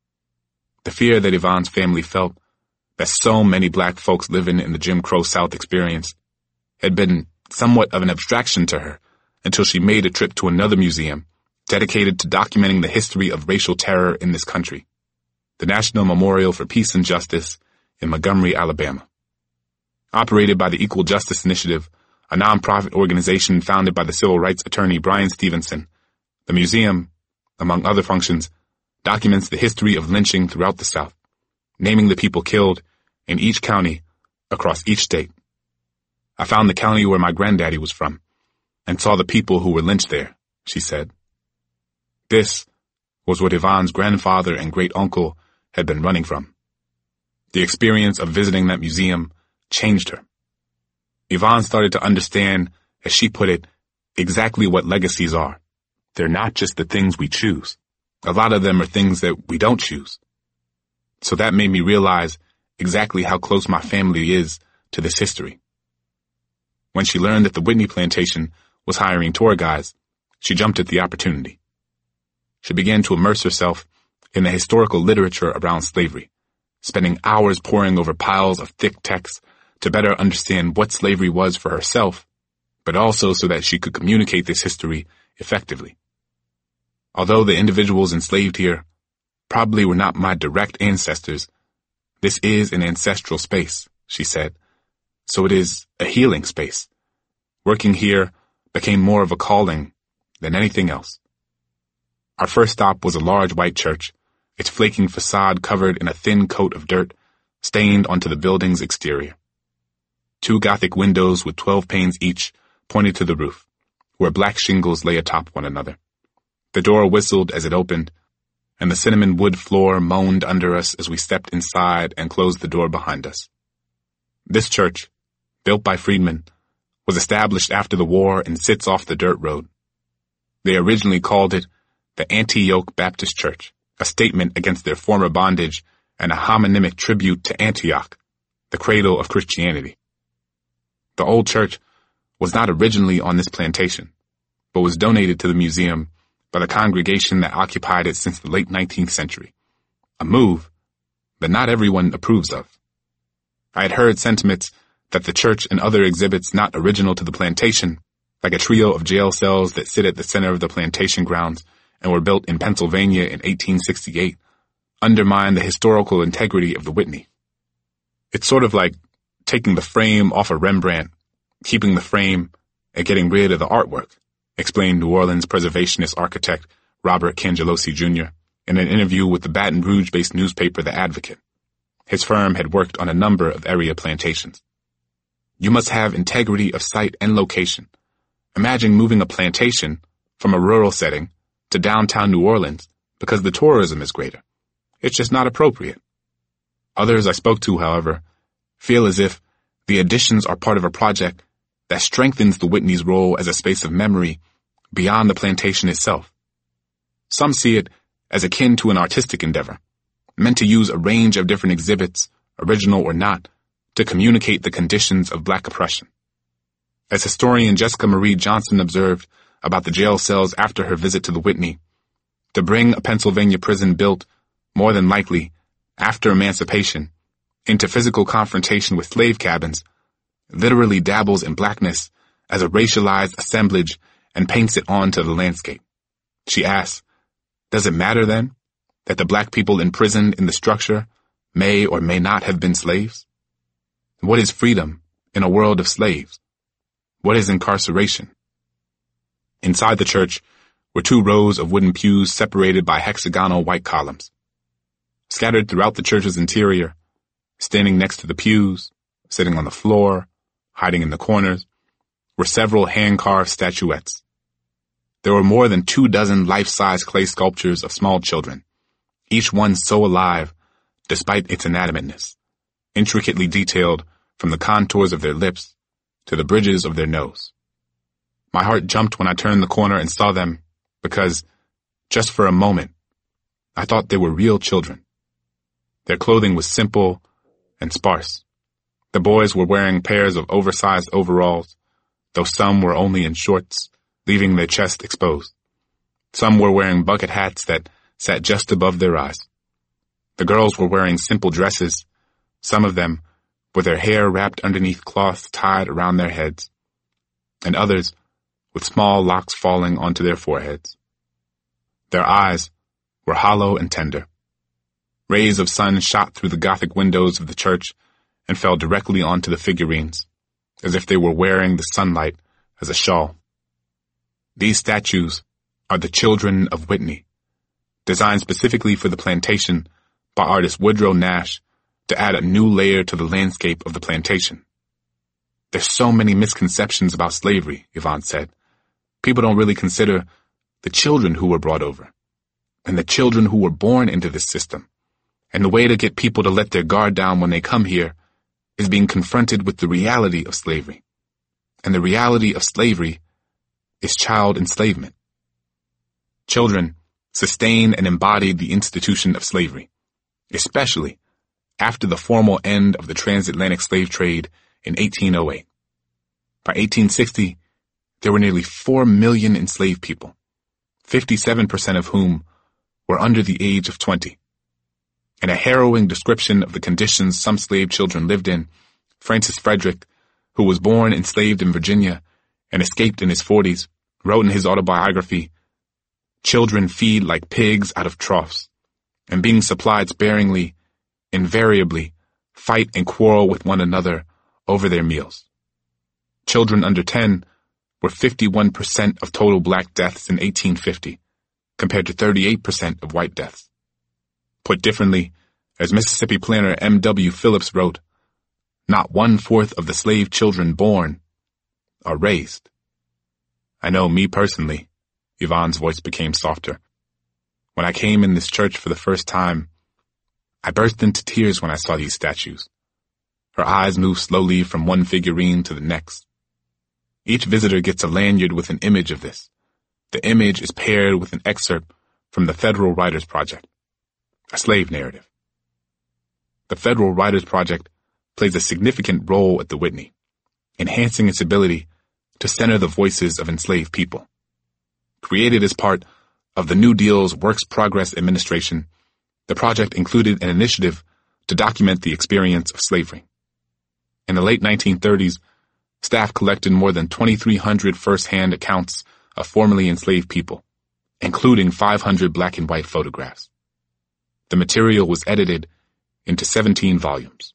The fear that Yvonne's family felt, that so many black folks living in the Jim Crow South experienced, had been somewhat of an abstraction to her until she made a trip to another museum dedicated to documenting the history of racial terror in this country, the National Memorial for Peace and Justice in Montgomery, Alabama. Operated by the Equal Justice Initiative, a nonprofit organization founded by the civil rights attorney Bryan Stevenson, the museum, among other functions, documents the history of lynching throughout the South, naming the people killed in each county across each state. I found the county where my granddaddy was from and saw the people who were lynched there, she said. This was what Yvonne's grandfather and great-uncle had been running from. The experience of visiting that museum changed her. Yvonne started to understand, as she put it, exactly what legacies are. They're not just the things we choose. A lot of them are things that we don't choose. So that made me realize exactly how close my family is to this history. When she learned that the Whitney plantation was hiring tour guides, she jumped at the opportunity. She began to immerse herself in the historical literature around slavery, spending hours poring over piles of thick texts to better understand what slavery was for herself, but also so that she could communicate this history effectively. Although the individuals enslaved here probably were not my direct ancestors, this is an ancestral space, she said, so it is a healing space. Working here became more of a calling than anything else. Our first stop was a large white church, its flaking facade covered in a thin coat of dirt, stained onto the building's exterior. Two Gothic windows with twelve panes each pointed to the roof, where black shingles lay atop one another. The door whistled as it opened, and the cinnamon wood floor moaned under us as we stepped inside and closed the door behind us. This church, built by freedmen, was established after the war and sits off the dirt road. They originally called it the Antioch Baptist Church, a statement against their former bondage and a homonymic tribute to Antioch, the cradle of Christianity. The old church was not originally on this plantation, but was donated to the museum by the congregation that occupied it since the late nineteenth century. A move that not everyone approves of. I had heard sentiments that the church and other exhibits not original to the plantation, like a trio of jail cells that sit at the center of the plantation grounds and were built in Pennsylvania in eighteen sixty-eight, undermine the historical integrity of the Whitney. It's sort of like taking the frame off a Rembrandt, keeping the frame, and getting rid of the artwork, explained New Orleans preservationist architect Robert Cangelosi Junior in an interview with the Baton Rouge-based newspaper The Advocate. His firm had worked on a number of area plantations. You must have integrity of site and location. Imagine moving a plantation from a rural setting to downtown New Orleans because the tourism is greater. It's just not appropriate. Others I spoke to, however, feel as if the additions are part of a project that strengthens the Whitney's role as a space of memory beyond the plantation itself. Some see it as akin to an artistic endeavor, meant to use a range of different exhibits, original or not, to communicate the conditions of black oppression. As historian Jessica Marie Johnson observed about the jail cells after her visit to the Whitney, to bring a Pennsylvania prison built, more than likely, after emancipation, into physical confrontation with slave cabins, literally dabbles in blackness as a racialized assemblage and paints it onto the landscape. She asks, does it matter then that the black people imprisoned in the structure may or may not have been slaves? What is freedom in a world of slaves? What is incarceration? Inside the church were two rows of wooden pews separated by hexagonal white columns. Scattered throughout the church's interior, standing next to the pews, sitting on the floor, hiding in the corners, were several hand-carved statuettes. There were more than two dozen life-size clay sculptures of small children, each one so alive, despite its inanimateness, intricately detailed from the contours of their lips to the bridges of their nose. My heart jumped when I turned the corner and saw them, because, just for a moment, I thought they were real children. Their clothing was simple and sparse. The boys were wearing pairs of oversized overalls, though some were only in shorts, leaving their chest exposed. Some were wearing bucket hats that sat just above their eyes. The girls were wearing simple dresses, some of them with their hair wrapped underneath cloths tied around their heads, and others with small locks falling onto their foreheads. Their eyes were hollow and tender. Rays of sun shot through the Gothic windows of the church and fell directly onto the figurines, as if they were wearing the sunlight as a shawl. These statues are the Children of Whitney, designed specifically for the plantation by artist Woodrow Nash to add a new layer to the landscape of the plantation. There's so many misconceptions about slavery, Yvonne said. People don't really consider the children who were brought over, and the children who were born into this system. And the way to get people to let their guard down when they come here is being confronted with the reality of slavery. And the reality of slavery is child enslavement. Children sustained and embodied the institution of slavery, especially after the formal end of the transatlantic slave trade in eighteen oh eight. By eighteen sixty, there were nearly four million enslaved people, fifty-seven percent of whom were under the age of twenty. In a harrowing description of the conditions some slave children lived in, Francis Frederick, who was born enslaved in Virginia and escaped in his forties, wrote in his autobiography, "Children feed like pigs out of troughs, and being supplied sparingly, invariably fight and quarrel with one another over their meals." Children under ten were fifty-one percent of total black deaths in eighteen fifty, compared to thirty-eight percent of white deaths. Put differently, as Mississippi planner M W Phillips wrote, not one-fourth of the slave children born are raised. I know me personally, Yvonne's voice became softer. When I came in this church for the first time, I burst into tears when I saw these statues. Her eyes moved slowly from one figurine to the next. Each visitor gets a lanyard with an image of this. The image is paired with an excerpt from the Federal Writers Project, a slave narrative. The Federal Writers Project plays a significant role at the Whitney, enhancing its ability to center the voices of enslaved people. Created as part of the New Deal's Works Progress Administration, the project included an initiative to document the experience of slavery. In the late nineteen thirties, staff collected more than twenty-three hundred first-hand accounts of formerly enslaved people, including five hundred black and white photographs. The material was edited into seventeen volumes.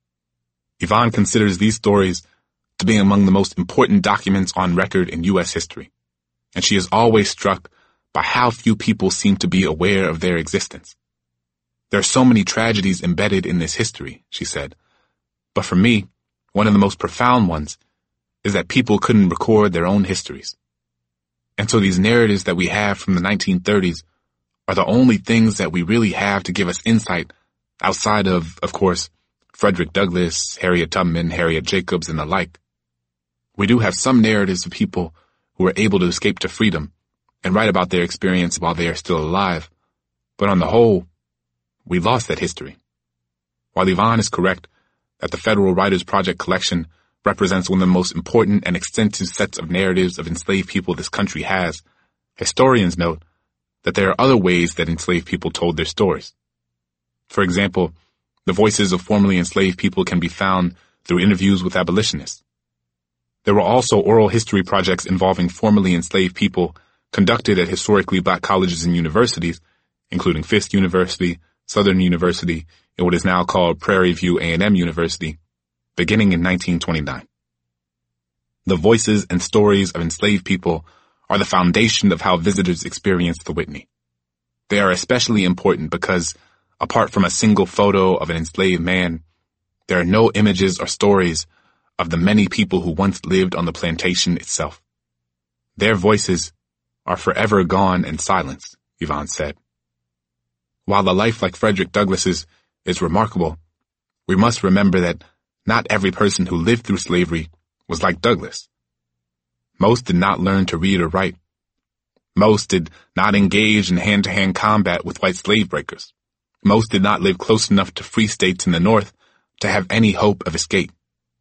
Yvonne considers these stories to be among the most important documents on record in U S history, and she is always struck by how few people seem to be aware of their existence. There are so many tragedies embedded in this history, she said, but for me, one of the most profound ones is that people couldn't record their own histories. And so these narratives that we have from the nineteen thirties are the only things that we really have to give us insight outside of, of course, Frederick Douglass, Harriet Tubman, Harriet Jacobs, and the like. We do have some narratives of people who were able to escape to freedom and write about their experience while they are still alive, but on the whole, we lost that history. While Yvonne is correct that the Federal Writers Project collection represents one of the most important and extensive sets of narratives of enslaved people this country has, historians note that there are other ways that enslaved people told their stories. For example, the voices of formerly enslaved people can be found through interviews with abolitionists. There were also oral history projects involving formerly enslaved people conducted at historically black colleges and universities, including Fisk University, Southern University, and what is now called Prairie View A and M University, beginning in nineteen twenty-nine. The voices and stories of enslaved people are the foundation of how visitors experience the Whitney. They are especially important because, apart from a single photo of an enslaved man, there are no images or stories of the many people who once lived on the plantation itself. Their voices are forever gone and silenced, Yvonne said. While a life like Frederick Douglass's is remarkable, we must remember that not every person who lived through slavery was like Douglass. Most did not learn to read or write. Most did not engage in hand-to-hand combat with white slave breakers. Most did not live close enough to free states in the North to have any hope of escape.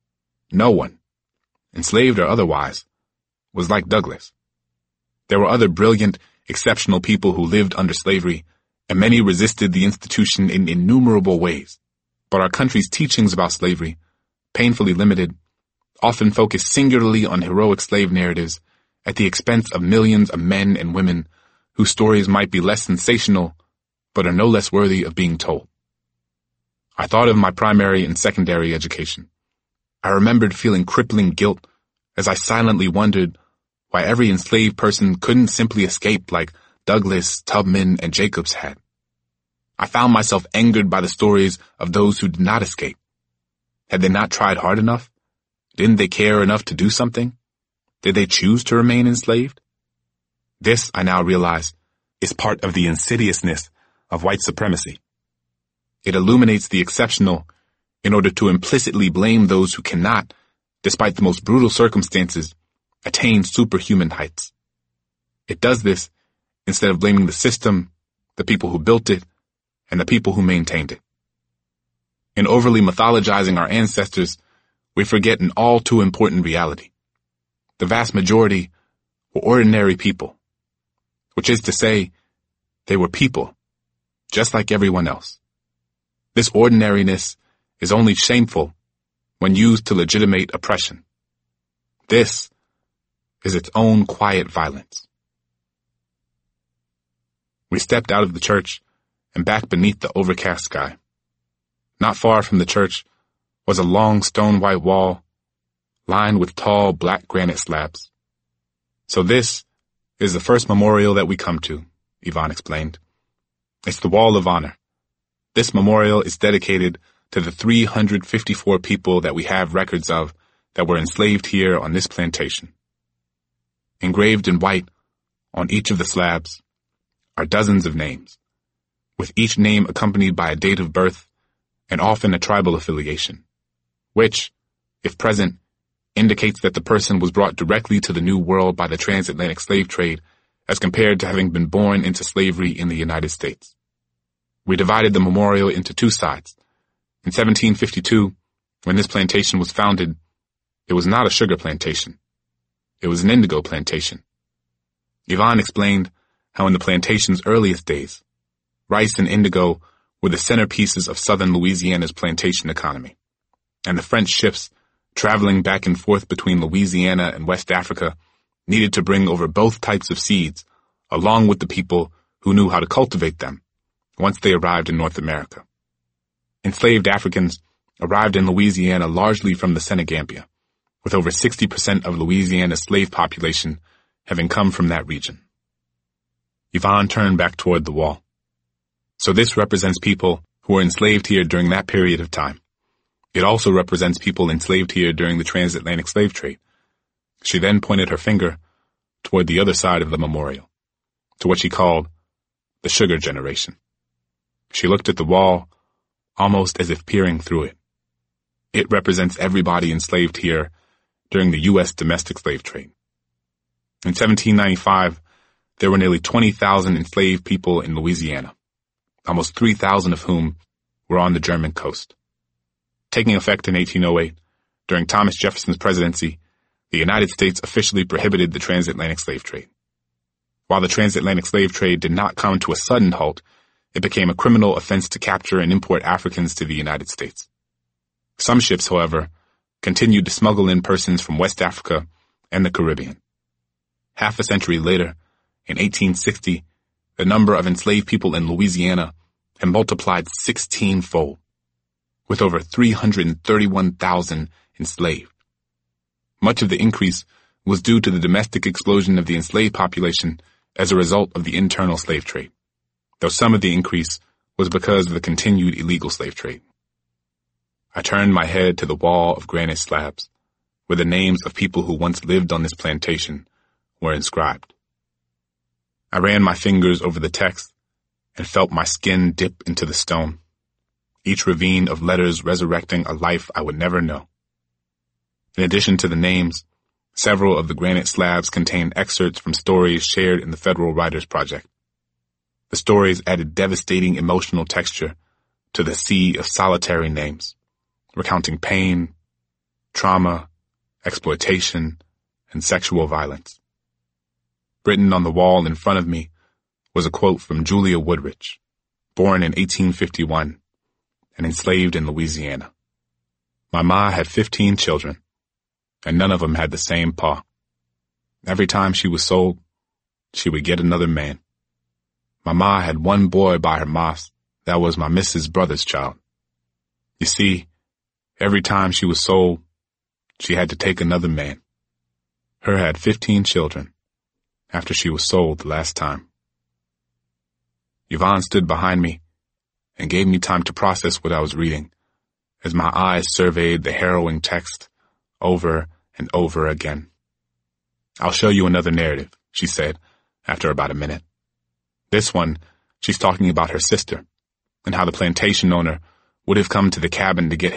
No one, enslaved or otherwise, was like Douglass. There were other brilliant, exceptional people who lived under slavery, and many resisted the institution in innumerable ways. But our country's teachings about slavery, painfully limited, often focus singularly on heroic slave narratives at the expense of millions of men and women whose stories might be less sensational, but are no less worthy of being told. I thought of my primary and secondary education. I remembered feeling crippling guilt as I silently wondered why every enslaved person couldn't simply escape like Douglass, Tubman, and Jacobs had. I found myself angered by the stories of those who did not escape. Had they not tried hard enough? Didn't they care enough to do something? Did they choose to remain enslaved? This, I now realize, is part of the insidiousness of white supremacy. It illuminates the exceptional in order to implicitly blame those who cannot, despite the most brutal circumstances, attain superhuman heights. It does this instead of blaming the system, the people who built it, and the people who maintained it. In overly mythologizing our ancestors, we forget an all too important reality. The vast majority were ordinary people, which is to say, they were people, just like everyone else. This ordinariness is only shameful when used to legitimate oppression. This is its own quiet violence. We stepped out of the church and back beneath the overcast sky. Not far from the church was a long stone-white wall lined with tall black granite slabs. So this is the first memorial that we come to, Yvonne explained. It's the Wall of Honor. This memorial is dedicated to the three hundred fifty-four people that we have records of that were enslaved here on this plantation. Engraved in white on each of the slabs are dozens of names, with each name accompanied by a date of birth and often a tribal affiliation, which, if present, indicates that the person was brought directly to the New World by the transatlantic slave trade as compared to having been born into slavery in the United States. We divided the memorial into two sides. In seventeen fifty-two, when this plantation was founded, it was not a sugar plantation. It was an indigo plantation. Yvonne explained how in the plantation's earliest days, rice and indigo were the centerpieces of southern Louisiana's plantation economy, and the French ships traveling back and forth between Louisiana and West Africa needed to bring over both types of seeds, along with the people who knew how to cultivate them, once they arrived in North America. Enslaved Africans arrived in Louisiana largely from the Senegambia, with over sixty percent of Louisiana's slave population having come from that region. Yvonne turned back toward the wall. So this represents people who were enslaved here during that period of time. It also represents people enslaved here during the transatlantic slave trade. She then pointed her finger toward the other side of the memorial, to what she called the sugar generation. She looked at the wall, almost as if peering through it. It represents everybody enslaved here during the U S domestic slave trade. In seventeen ninety-five, there were nearly twenty thousand enslaved people in Louisiana, almost three thousand of whom were on the German coast. Taking effect in eighteen oh eight, during Thomas Jefferson's presidency, the United States officially prohibited the transatlantic slave trade. While the transatlantic slave trade did not come to a sudden halt, it became a criminal offense to capture and import Africans to the United States. Some ships, however, continued to smuggle in persons from West Africa and the Caribbean. Half a century later, in eighteen sixty, the number of enslaved people in Louisiana had multiplied sixteen-fold, with over three hundred thirty-one thousand enslaved. Much of the increase was due to the domestic explosion of the enslaved population as a result of the internal slave trade, though some of the increase was because of the continued illegal slave trade. I turned my head to the wall of granite slabs, where the names of people who once lived on this plantation were inscribed. I ran my fingers over the text and felt my skin dip into the stone, each ravine of letters resurrecting a life I would never know. In addition to the names, several of the granite slabs contained excerpts from stories shared in the Federal Writers Project. The stories added devastating emotional texture to the sea of solitary names, recounting pain, trauma, exploitation, and sexual violence. Written on the wall in front of me was a quote from Julia Woodridge, born in eighteen fifty-one and enslaved in Louisiana. My ma had fifteen children, and none of them had the same pa. Every time she was sold, she would get another man. My ma had one boy by her mas, that was my missus' brother's child. You see, every time she was sold, she had to take another man. Her had fifteen children after she was sold the last time. Yvonne stood behind me and gave me time to process what I was reading as my eyes surveyed the harrowing text over and over again. I'll show you another narrative, she said, after about a minute. This one, she's talking about her sister and how the plantation owner would have come to the cabin to get